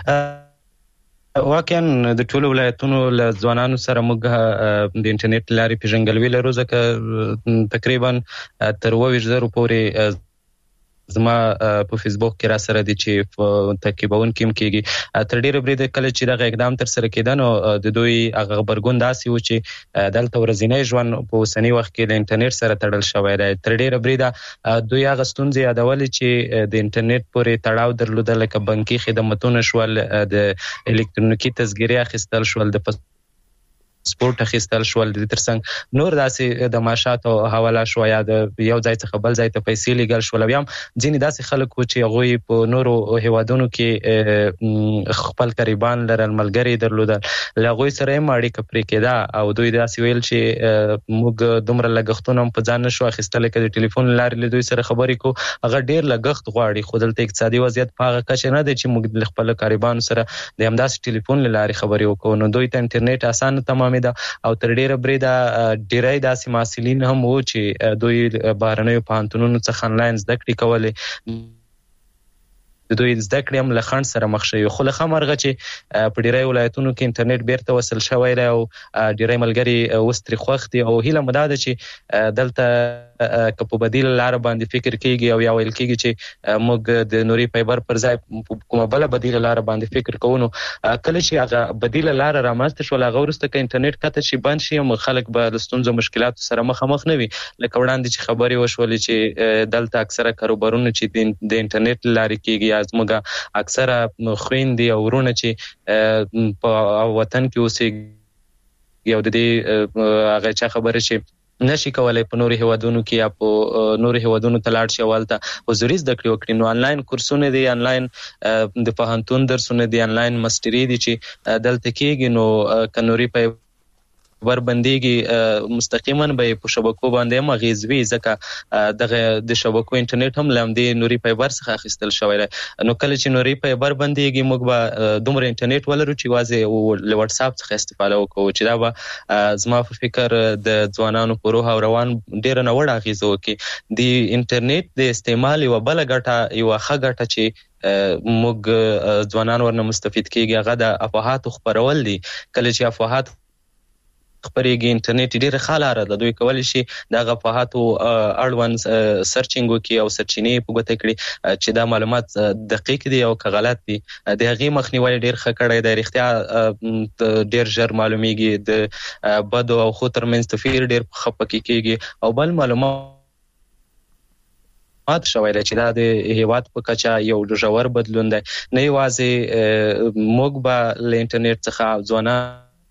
واقعا د ټولو ولایتونو له ځوانانو سره موږ د انټرنیټ لارې پیژنګلوي لرو، ځکه تقریبا تر اووه ویشت زرو پورې زما په فیسبوک کې را سره دي چې تعقیبون کې کېږي. تر ډېره بریده کله چې دغه اقدام تر سره کېده نو د دوی هغه غبرګون داسې و چې دلته ورځنی ژوند په اوسني وخت کې د انټرنیټ سره تړل شوی دی. تر ډېره بریده دوی هغه ستونزې یادولې چې د انټرنیټ پورې تړاو درلوده، لکه بانکي خدمتونه شول، د الکترونیکي تذکرې اخیستل شول، د سپورت اخیستل شول، د ترڅنګ نور داسې د معاشات او حواله شو یا د یو ځای څخه بل ځای ته پیسې لیږل شول. بیا هم ځینې داسې خلک و چې هغوی په نورو هیوادونو کې خپل قریبان لرل، ملګري درلودل، له هغوی سره هم اړیکه پرې کېده او دوی داسې ویل چې موږ دومره لګښتونه هم په ځان نشو اخیستلی، که د ټلیفون له لارې له دوی سره خبرې کوو هغه ډېر لګښت غواړي. خو دلته اقتصادي وضعیت په هغه کچه نه دی چې موږ له خپلو قریبانو سره د همداسې ټلیفون له لارې خبرې وکړو. نو دوی ته انټرنیټ اسانه تمام ده او تر ډیره بریده ډیری داسې محصلین هم وو چې دوی بهرنیو پوهنتونونو څخه انلاین زده کړې کولې، د دوی زده کړې هم له خنډ سره مخ شوي. خو له ښه مرغه چې په ډیری ولایتونو کې انټرنیټ بیرته وصل شوی دی او ډیری ملګري اوس ترې خوښ دي، او هیله مو دا ده چې دلته که په بدیله لاره باندې فکر کېږي او یا ویل کېږي چې موږ د نوري فایبر پر ځای کومه بله بدیله لاره باندې فکر کوو، نو کله چې هغه بدیله لاره رامنځته شول هغه وروسته که انټرنیټ قطع شي بند شي خلک به د ستونزو مشکلاتو سره مخامخ نه وي. لکه وړاندې چې خبرې وشولې چې دلته اکثره کاروبارونه چې د انټرنیټ له لارې کېږي، یا زموږ اکثره خویندې او ورونه چې په وطن کې اوسېږي او د دې هغه چا خبره چې نشي کولای په نورو هیوادونو کې یا په نورو هیوادونو ته لاړ شي او هلته حضوري زده کړې وکړي، نو انلاین کورسونه دي، انلاین د پوهنتون درسونه دي، انلاین مستري دي چې دلته کېږي. نو که نوري فایبر بندېږي مستقیما به په شبکو باندې هم اغېز وي، ځکه دغه د شبکو انټرنیټ هم له همدې نوري فایبر څخه اخیستل شوی دی. نو کله چې نوري فایبر بندېږي موږ به دومره انټرنیټ ولرو چې یوازې له واتساپ څخه استفاده وکړو، چې دا به زما په فکر د ځوانانو په روح او روان ډېره ناوړه اغېزه وکړي. د انټرنیټ د استعمال یوه بله ګټه، یوه ښه ګټه چې موږ ځوانان ورنه مستفید کېږي هغه د افواهاتو خپرول دي. کله چې افواهات خبرېږي انټرنیټ ډېره ښه لاره ده، دوی کولی شي د هغه افواهاتو اړوند سرچینګ وکړي او سرچینې یې په ګوته کړي چې دا معلومات دقیق دي او که غلط دي. د هغې مخنیوی ډېر ښه کړی دی، رښتیا ډېر ژر معلومیږي، د بدو او ښو ترمنځ توپیر ډېر ښه پکې کېږي. او بل معلومات مات شوی دی چې دا د هیواد په کچه یو ژور بدلون دی. نه یوازې موږ به له انټرنیټ څخه ځوانان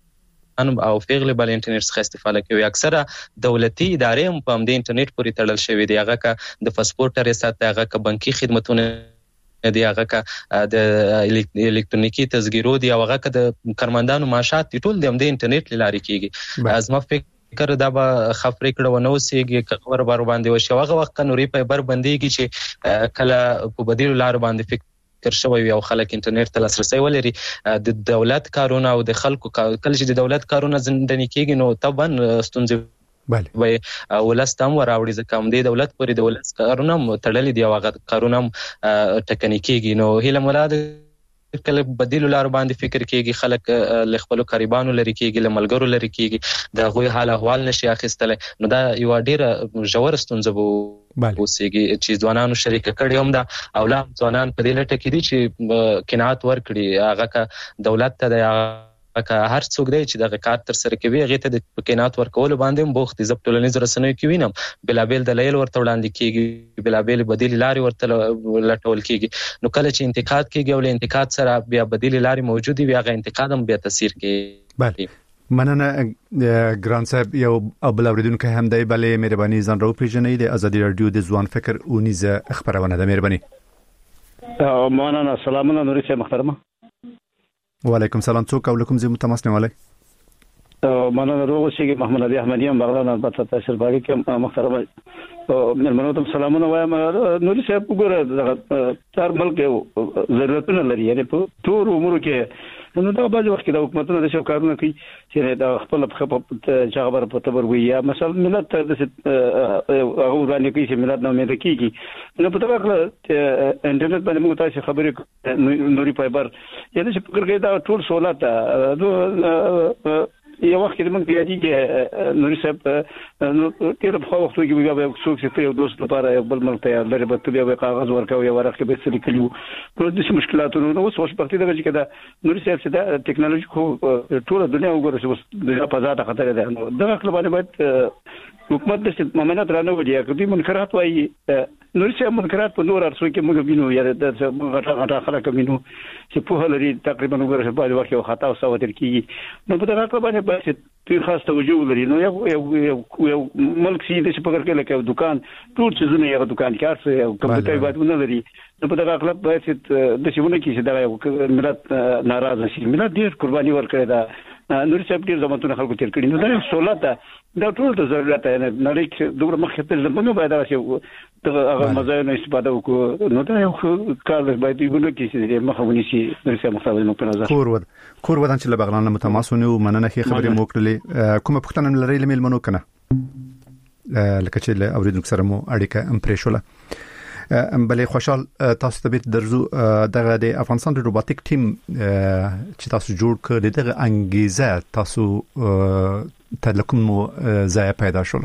او پیغلې بل انټرنیټ څخه استفاده کوي. اکثره دولتي ادارې هم په دې انټرنیټ پورې تړل شوی دی. هغه کا د پاسپورت ریاست، هغه کا بانکي خدماتونه دی، هغه کا د الکترونیکی تذکیرو دی، هغه کا د کارمندانو معاشات ټول د دې انټرنیټ لاري کیږي. از ما فکر دا به خبرې کړو نو سیږي خبر بار باندې وشي. هغه وخت نوري په بر بنديږي چې کله په بدیل لار باندې فکر تر شوی او خلک انټرنیټ ته لاسرسي ولري. د دولت کارونه او د خلکو کله چې د دولت کارونه زندنی کیږي نو طبعا ستونزې بله وای ولستم وراوړي ځکه هم د دولت پورې د ولست کارونه تړلې دي او هغه کارونه ټکنیکيږي. نو هیله مراد کله بدیل لار باندې فکر کیږي، خلک ل خپل قریبانو لري کیږي، ل ملګرو لري کیږي، د غوي حال احوال نشي اخیستل. نو دا یو ډیره ژور ستونزه وو اوسېږي چې ځوانانو شریک کړي هم دا او لا ځوانان په دې لټه کې دي چې قناعت ورکړي. هغه کا دولت ته د هغه هر څوک دی چې د کار تر سره کوي هغه ته د قناعت ورکول باندې بوخت ضبط ټولنیز رسنیو کې وینم بلابل دلایل ورته وړاندې کیږي، بلابل بدیل لاري ورته لټول کیږي. نو کله چې انتقاد کیږي او له انتقاد سره بیا بدیل لاري موجود وي هغه انتقاد هم بیا تاثیر کوي. بله مننه ګران صاحب. یو ابل اوریدونکو هم دی، بله مهرباني ځان راو پیژنې د ازادي رادیو د ځوان فکر اونیزه خبرونه ده. مهرباني. مولانا سلامونه نوري صاحب محترمه. وعلیکم سلام. څوک او لکم زه متمسنه والي. مولانا روغسي محمد علي احمدي بغداد البته تاثیر باندې کې محترمه من منوتم سلامونه وایم. نوري صاحب وګوره تر ملک ضرورتونه لري، یعنی په ټول امور کې نو دا بعض وخت د حکومتونو د شو کارونه کوي چې دا خپل په خبره په تبر وي یا مثلا ملت د هغه ورانه کوي چې ملت نو مې کیږي. نو په توګه انټرنیټ باندې موږ تاسو خبرې نوري فایبر یعنی چې فکر کوي دا ټول سہولت یو وخت کې موږ پیاجي کې نوري صاحب نو تیر په وخت کې موږ به څوک چې یو دوست لپاره یو بل ملک ته لري به ته به کاغذ ورکاو یا ورکه به سړي کلیو نو د مشکلاتونو نو اوس په دې کې دا نوري صاحب چې دا ټیکنالوژي خو ټول دنیا وګورئ چې د په ذات خطر ده. نو دا خپل باندې باید حکومت د ممنعات رانه وړي کدي منکرات وایي. نوري صاحب منکرات په نور ارسو کې موږ وینو یا د غټه غټه خلک وینو چې په هلري تقریبا وګورئ په وخت یو خطا او سوتر کیږي. نو په دا خپل باندې باید په خاص توجه لري. نو یو یو ملک سي د شپږ کې لکه دکان ټول څه زونه یو دکان کې ارسه یو کمپیوټر باید ونه لري. نو په دا خپل باید د شونه کې چې دا یو ملت ناراضه شي. ملت ډیر قرباني ورکړي دا نوري صاحب ډیر زمونږ خلکو تیر کړي. نو دا سہولت دا ټول ته ضرورت نه نړۍ کې دومره مخکې ته زمونږ باید راځي دا هغه مزايا استفاده وکړو. نو دا یو کار باید یو کې چې مخاوني شي نوري صاحب مخاوني په نظر کور ود کور ودان چې لبغلان متماسونه ومننه خې خبرې مو کړلې. کومه پښتنه لري لمل منو کنه لکه چې له اوریدونکو سره مو اړیکه امپریشوله. ام بلې خوشحال تاسو ته بیت درزو دغه د افغانستان د روبوټیک ټیم چې تاسو جوړ کړی دغه انګیزه تاسو ته کوم ځای پیدا شول؟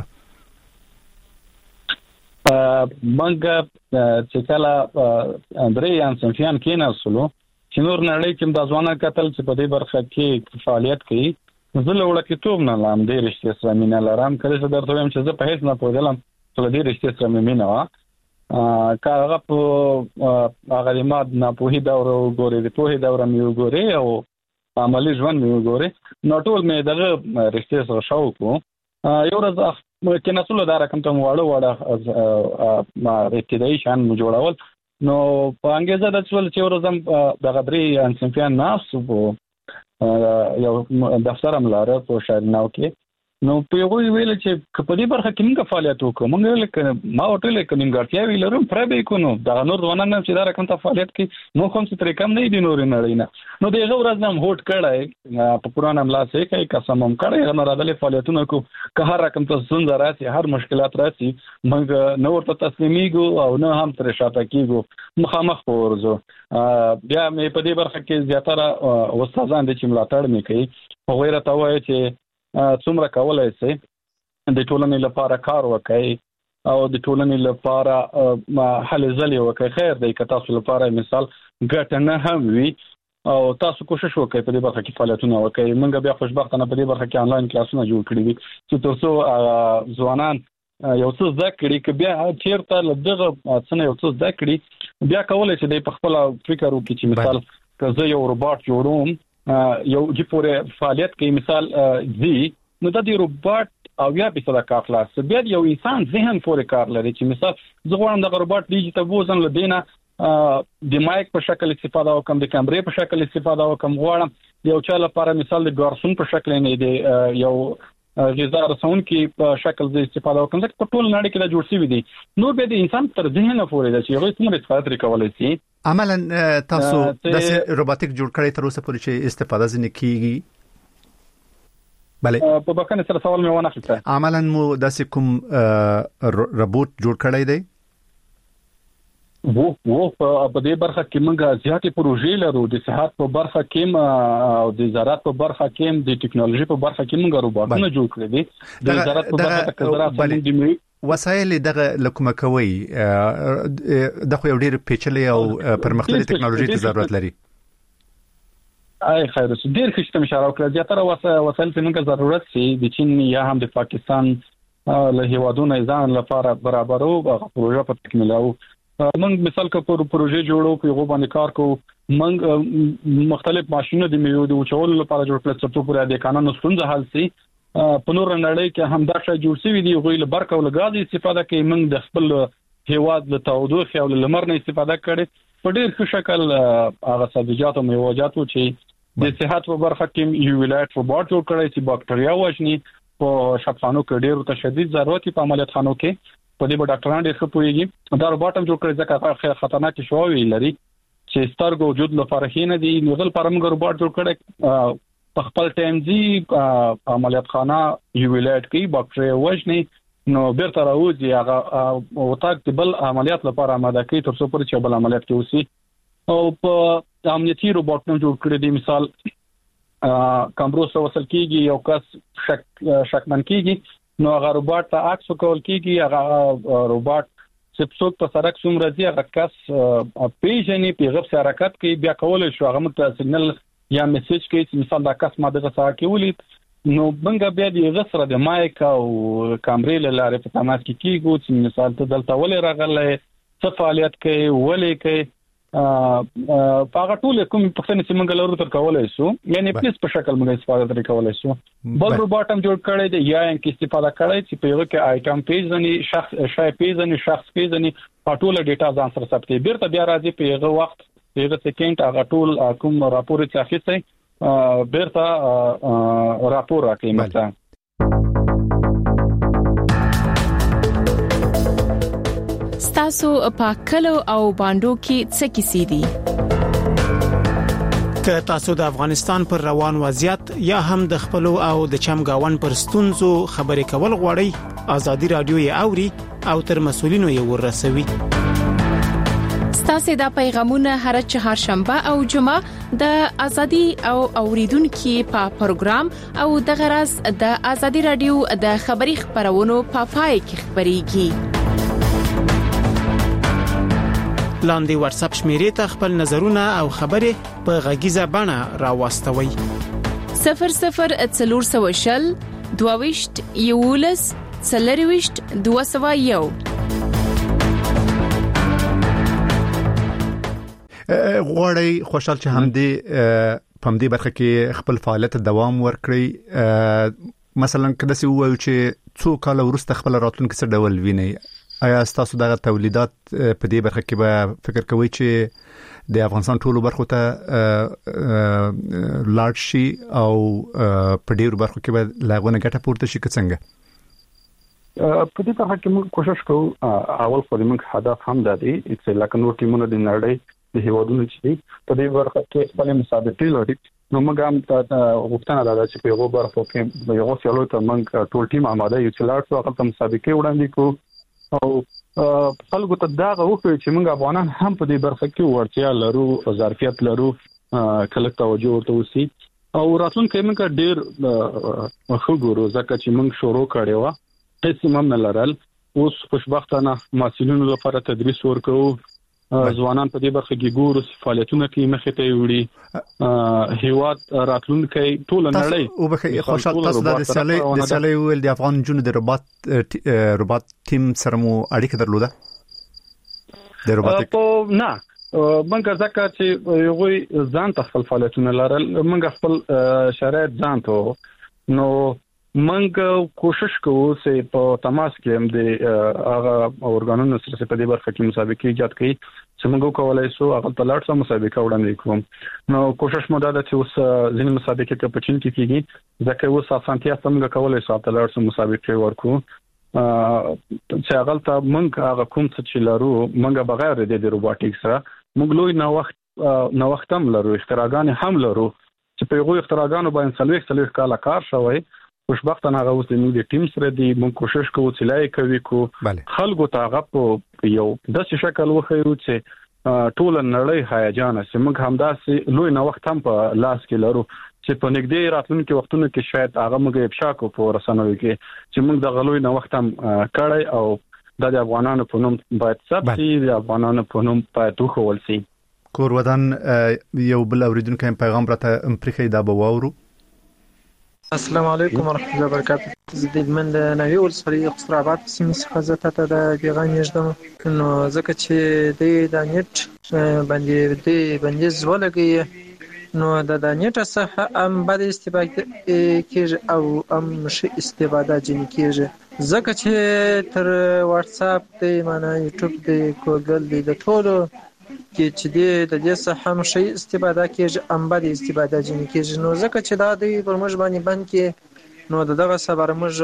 منګه چې کله درې ان سنفیان کې نه وسلو چې نور نړۍ کې د ځوانانو قتل چې په دې برخه کې فعالیت کوي زه له وړکې توب نه لام ډېر رښتیا سره مینه لرم. کله چې درته وایم چې زه په هیڅ نه پوهېدلم چې ډېر رښتیا سره مینه وه کارغه په هغه د ماد نه پوهې دوره وګورې د پوهې دوره مې وګورې او عملي ژوند مې وګورې نو ټول مې دغه رښتیا سره شوق وو. یو ورځ کې نسلو دا رقم ته واړه واړه ما ابتدایي شان مو جوړول نو په انګیزه د څول چې ورځم دغه درې انسنفیان ناس وو یو دفتر املاره په شارناو کې نو په یو ویل چې په دې برخه کې موږ فعالیت وکړو. موږ لکه ما هوټل کې نیمګړتیا ویلرم پرې به کو نو دا نور ځوانان چې دا رقم ته فعالیت کوي نو کوم څه طریقې کم نه دي نور نه لري نو دغه ورځ نم هوټ کړای په پران املا سه کوي قسم هم کړی نه راځلې فعالیتونه کو که هر رقم ته څنګه راځي هر مشکلات راځي موږ نو ورته تسلیمیږو او نه هم تر شاته کیږو مخامخ ورزو. بیا مې په دې برخه کې زیاتره استادان د چې ملاتړ مې کوي په غیرت وایي چې څومره کولای شي د ټولنې لپاره کار وکړي او د ټولنې لپاره حل ځلې وکړي. خیر دی که تاسو لپاره مثال ګټه نه هم وي او تاسو کوشش وکړئ په دې برخه کې فعالیتونه وکړئ. موږ بیا خوشبختانه په دې برخه کې آنلاین کلاسونه جوړ کړي دي چې تاسو ځوانان یو څه زده کړي که بیا چیرته له دغه څه یو څه زده کړي بیا کولای شي د خپل فکر وکړي چې مثال که زه یو روباټ جوړوم یو جی پورې فعالیت کوي مثال دی نو د دې روبوټ او یا په صدا کار خلاص بیا یو انسان ذهن پورې کار لري چې مثال زه غواړم د روبوټ دی چې تاسو ځن لدینه د مایک په شکل استفاده وکم د کیمرې په شکل استفاده وکم غواړم یو چا لپاره مثال د ګارسون په شکل نه دی یو غذا رسون کې په شکل د استفاده وکم ځکه په ټول نړۍ کې دا جوړ شوی دی نو به د انسان تر ذهن پورې دی چې هغه څومره استفاده کولی شي عملاً تاسو د روبوټیک جوړ کړی تر اوسه پورې چې استفاده ځنه کیږي بله په بکنه سره سوال مې ونه اخیسته عملاً مو داسې کوم روبوټ جوړ کړی دی وو وو په دې برخه کې موږ زیاتې پروژې لرو د صحت په برخه کې او د زراعت په برخه کې د ټکنالوژي په برخه کې موږ روبوټونه جوړ کړی دي د زراعت په برخه کې زراعت د وسایل دغه لکومه کوي د خو یو ډیر پیچلې او پرمختللې ټکنالوژي ته ضرورت لري اي خیر ډیر خشته اشاره وکړه زیاتره وسایل په موږ ضرورت سي د چین یا هم د پاکستان له هیوادونو ځان لپاره برابرو پروژه په تکمیلو موږ مثال کو پروژې جوړو په یو باندې کار کوو موږ مختلف ماشينونه د میوه د وچولو لپاره جوړ کړل چې پورې د قانون ستونزه حل شي په نور نړۍ کې هم دا شی جوړ شوی دی غوې له برق او غاز استفاده کوي موږ د خپل هیواد له تودوخه او لمر نه استفاده کړي په ډېر ښه شکل هغه سبزیجات او میوه‌جات چې د صحت په برخه کې یو ولایت روبوټ جوړ کړی چې باکټریا وژني په شفاخانو کې ډېر تشدید ضرورت په عملیات خانو کې په دې ډاکټران ډېر ښه پوهیږي دا روبوټ هم جوړ کړی ځکه خطرناک شوی لري چې سترګو وجود لپاره هی نه دی نو غل پر موږ روبوټ جوړ کړی په خپل ټایم دی عملیات خانه یو ولایت کې باکټریا وژني نو بیرته راوځي هغه او تاک بل عملیات لپاره آماده کوي تر څو پر چې بل عملیات کې وسی او په امنیتي روبوټ نو جوړ کړی دی مثال کمرو سره وصل کیږي یو کس شک شکمن کیږي نو هغه روبوټ ته عکس کول کیږي هغه روبوټ چې څوک په سړک څومره دی هغه کس پیژنې پیغام سره حرکت کوي بیا کول شو هغه مت سیګنل یا میسج کوي چې مثال دا کس ماده غسا کوي نو بنګ بیا دی غسر د مایک او کیمرې لاره په تماس کې کیږي چې مثال ته دلته ولې راغله څه فعالیت کوي ولې کوي په هغه ټول کوم پښتنې چې موږ لرو تر کولای شو یعنی پلیس په شکل موږ استفاده تر کولای شو بل روبوټ هم جوړ کړی دی یا ان کې استفاده کړی چې په یو کې آیټم پیژني شخص شای پیژني شخص پیژني په ټول ډیټا ځان سره ثبتي بیرته بیا راځي په یو وخت په یو سکند هغه ټول کوم راپور چې اخیسته بیرته راپور راکړي مثلا تاسو په کلو او باندو کې څه کیسې دي که تاسو د افغانستان پر روان وضعیت یا هم د خپل او د چمګاون پر ستونزو خبرې کول غواړئ ازادي رادیو یې اوري او تر مسولینو یې ورسوي ستاسو د پیغامونه هر چهارشنبه او جمعه د ازادي او اوریدونکو په پروګرام او د غرض د ازادي رادیو د خبري خبرونو په پای کې خبريږي لاندې واتس اپ شمیرې ته خپل نظرونه او خبرې په غږیزه بڼه راوستوي صفر صفر اتلور سوشل دوويشت یولس سلریويشت دوه سوه یو غواړي خوشحال چې هم دې په دې برخه کې خپل فعالیت دوام ورکړي مثلا کله چې وایو چې څو کال وروسته خپل راتلونکي څه ډول ویني آیا تاسو دغه تولیدات په دې برخه کې به فکر کوئ چې د افغانستان ټولو برخو ته لاړ شي او په ډیرو برخو کې به لاغونه ګټه پورته شي څنګه په دې برخه کې موږ کوشش کوو اول خو موږ هدف هم دی چې لکه نور ټیمونه د نړۍ د هیوادونو چې په دې برخه کې خپل مسابقې لري نو موږ هم غوښتنه ده چې په یو برخه کې یو څلور ته موږ ټول ټیم آماده یو چې لاړ شو هغه مسابقې وړاندې کوو او خلکو ته دا غوښتل چې موږ افغانان هم په دې برخه کې ورتیا لرو او ظرفیت لرو کله توجه ورته وسی او راتلونکي موږ ډیر خو ګورو ځکه چې موږ شروع کړو هیڅ هم نه لرل اوس خوشبختانه مسؤلینو لپاره تدریس ورکوو ځوانان په دې برخه کې ګورو فعالیتونه کوي مخې ته وړي هیواد راتلونکي ټول نړۍ او به خوشحال تاسو د سالي د سالي ول د افغان جون د رباط رباط ټیم سره مو اړیکه درلوده د رباط په نه منګه ځکه چې یو ځان ته خپل فعالیتونه لرل منګه خپل شرایط ځان ته نو منګه کوشش کوو چې په تماس کې هم د هغه اورګانونو سره په دې برخه کې مسابقې ایجاد کړي چې موږ کولای شو هغه په لاټ سره مسابقه وړاندې کوم نو کوشش مو دا ده چې اوس ځینې مسابقې کې په چین کې کېږي ځکه اوس اسانتیا څنګه کولای شو په لاټ سره مسابقې ورکو چې هغه ته موږ هغه کوم چې لرو موږ بغیر د روبوټیک سره موږ لوی نو وخت نو وخت هم لرو اختراګان هم لرو چې په یو اختراګانو باندې څلوي څلوي کال کار شوی خوشبختانه هغه اوس د نو د ټیم سره دی موږ کوشش کوو چې لای کوي کو خلکو ته هغه په یو داسې شکل وخیو چې ټول نړۍ هیجان سي موږ همداسې لوی نو وخت هم په لاس کې لرو چې په نږدې راتلونکو وختونو کې شاید هغه موږ افشا کو په رسنوي کې چې موږ د غلوی نو وخت هم کړی او د افغانانو په نوم باید ثبت شي د افغانانو په نوم باید وخول شي کور ودان یو بل اوریدونکو پیغام راته امپریکای دا به واورو السلام علیکم ورحمۃ اللہ وبرکاتہ زه من د نوی ولسوالی قصر آباد سیمې څخه زه ته د پیغام یږدم نو ځکه چې د د نت باندې د باندې زولګي نو د د نت څخه ام بد استفاده کیږي او ام شي استفاده جن کیږي ځکه چې تر واتس اپ د معنا یوټیوب د ګوګل د ټولو کې چې د دې څخه هم شي استفاده کیږي ام بد استفاده جن کیږي نو ځکه چې دا د پرمج باندې باندې کې نو دغه صبر موږ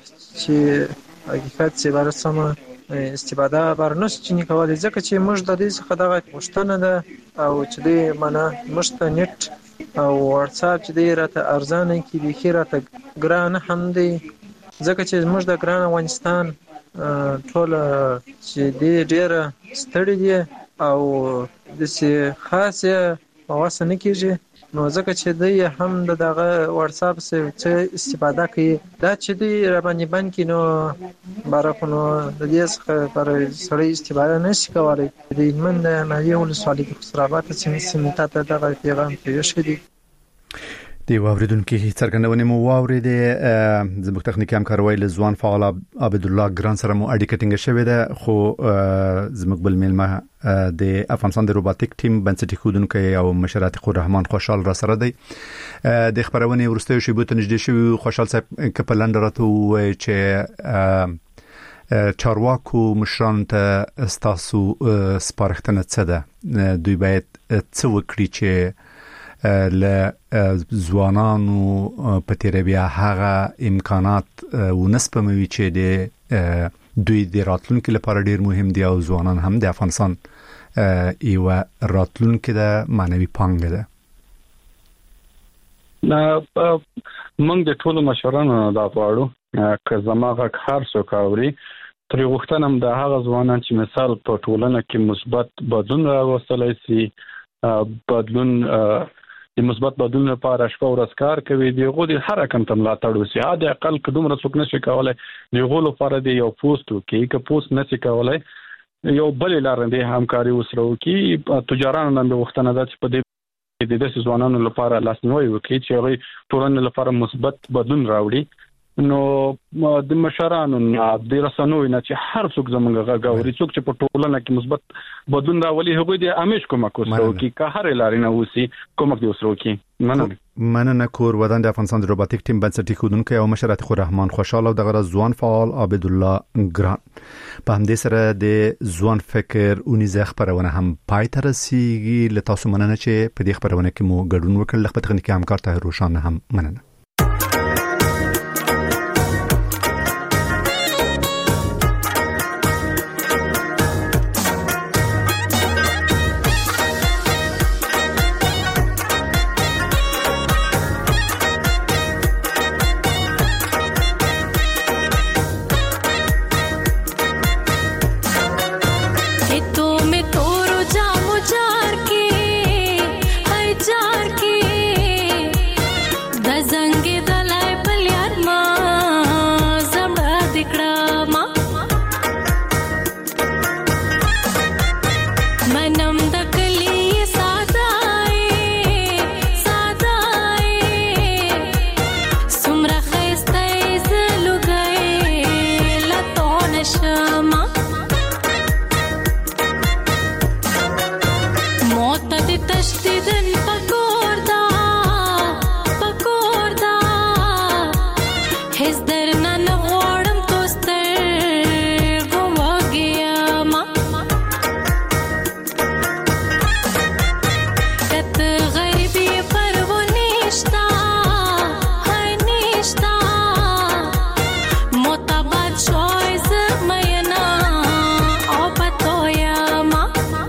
چې حقیقت چې برسمه استفاده برنس چې کولای ځکه چې موږ د دې څخه دغه پښتنه ده او چې د معنا مشت نت او واتس اپ چې د راته ارزانه کې به خیرته ګران هم دی ځکه چې موږ د ګران افغانستان ټول چې د ډیر ستړي دي او د سي خاصه واسه نه کیږي نو ځکه چې دوی هم دغه واتس اپ څخه استفاده کوي دا چې دوی را باندې باندې نو بارکونو د دې څخه پر سړی استفاده نشي کولای د من نه یو ولسوالی خسرابات چې سیمه ته دغه پیغام پیښ دي دی واوریدونکو څرګندونه مو واوریده زموږ تخنیکی همکاروي له ځوان فعال عبد الله ګران سره مو اړیکه ټینګه شوې ده خو زموږ بل میلمه د افغانستان د روبوټیک ټیم بنسټي خودونکو او مشرات خو رحمان خوشحال را سره دی د خبرونه ورسته شی بوت نږدې شوی خوشحال صاحب کپلند راته وای چې چارواکو مشران ته استاسو سپارښتنه څه ده دوی باید څه وکړي چې ل ځوانانو په تیربیا هغه امکانات ونسپموي چې د دوی د راتلونکو لپاره ډیر مهم دي او ځوانان هم د افغانستان یو راتلونکو د معنوي پانګه ده نه موږ د ټولو مشورانو دا غواړو که زماغه هر څوک اوري تر وختنم د هغه ځوانان چې مثال په ټولنه کې مثبت بدلون راوستلای شي بدلون د مثبت بدلون لپاره شپه ورځ کار کوي دی غو د هر رقم تم لا تړو سي عادي اقل کډوم رسوک نشي کولای دی غو لپاره دی یو پوسټ کې کې پوسټ نشي کولای یو بل لارندې همکاري وسرو کې تجارانو نن وختونه د په دې د دې ځوانانو لپاره لاسنیوي وکړي چې هغه ټولنې لپاره مثبت بدلون راوړي نو د مشرانو د رسنوي نه چې هر څوک زمونږ غاوري څوک چې په ټولنه کې مثبت بدلون راولي هغه د امیش کومک وسرو کی که هر لاري نه وسی کومک دی وسرو کی مننه مننه کور ودان د افغانستان د روبوټیک ټیم بنسټي خودونکو او مشرات خو رحمان خوشحال او دغه ځوان فعال عبد الله ګران په همدې سره د ځوان فکر اونیزه خبرونه هم پای ته رسیږي له تاسو مننه چې په دې خبرونه کې مو ګډون وکړل خپل تخنیکی همکار ته روشان هم مننه Does هیڅ درنه نه غواړم توستر وګیما کته غریبي پرو نشتا هاي نشتا متابد شوي زمينا او پتويما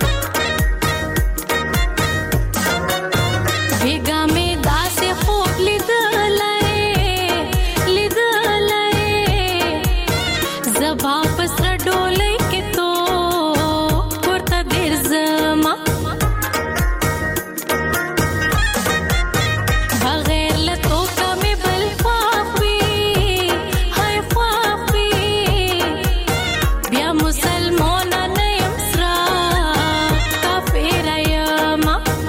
بیگا می داسې خوب لیدلای لیدلای زبا پسر ډولې کې تو ورته ډېر زما بغیر له توګه مې بل خوافي هاي خوافي بیا مسلمان نه یم سره کافر یم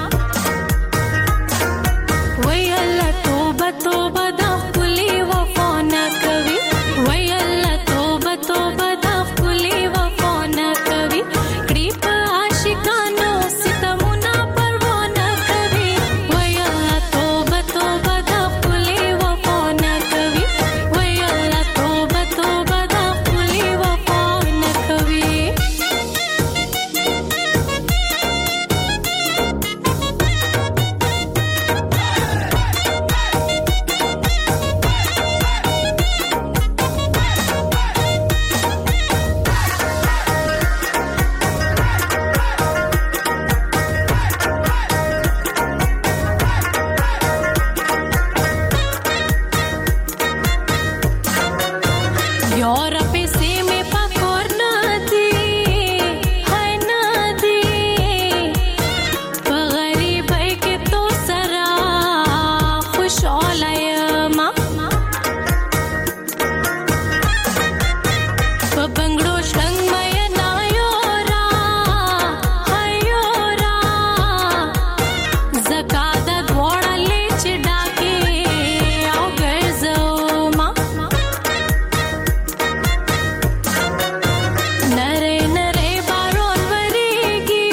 وای الله توبه توبه د خپلې وفا نه کوي وای الله توبه توبه د خپلې وفا نه کوي کړي په عاشقانو ستمونه پروا نه کوي وای الله توبه توبه د خپلې وفا نه کوي وای الله توبه توبه د خپلې وفا نه کوي یار پیسې مې پکور نه دی هاي نه دی په غریبۍ کې تو سره خوشاله یم په بنګړو شلنګ مې نه یورا هاي یورا زکات دواړه چې ډاکې او ګرځوما نره نره بارون ورېږي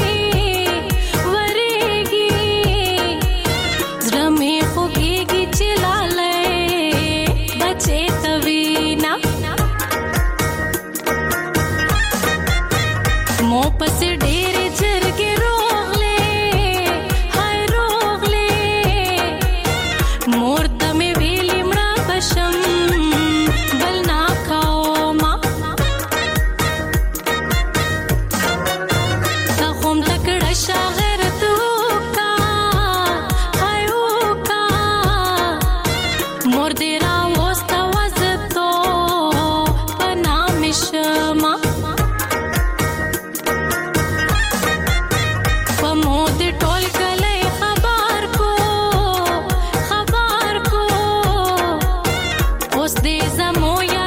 ورېږي زړه مې خوږېږي چې لالی بچې ته وینا مو پسې ډېرې جرګې روغلې هاي روغلې مور ته مې ویلې مړه بشم بل نه کومه تا خوم تکړه شه غیرت وکا هاي وکا مور دې راوسته وزتو په نام شما په مود ټول کله خبر کو خبر کو اوس دې زمو یا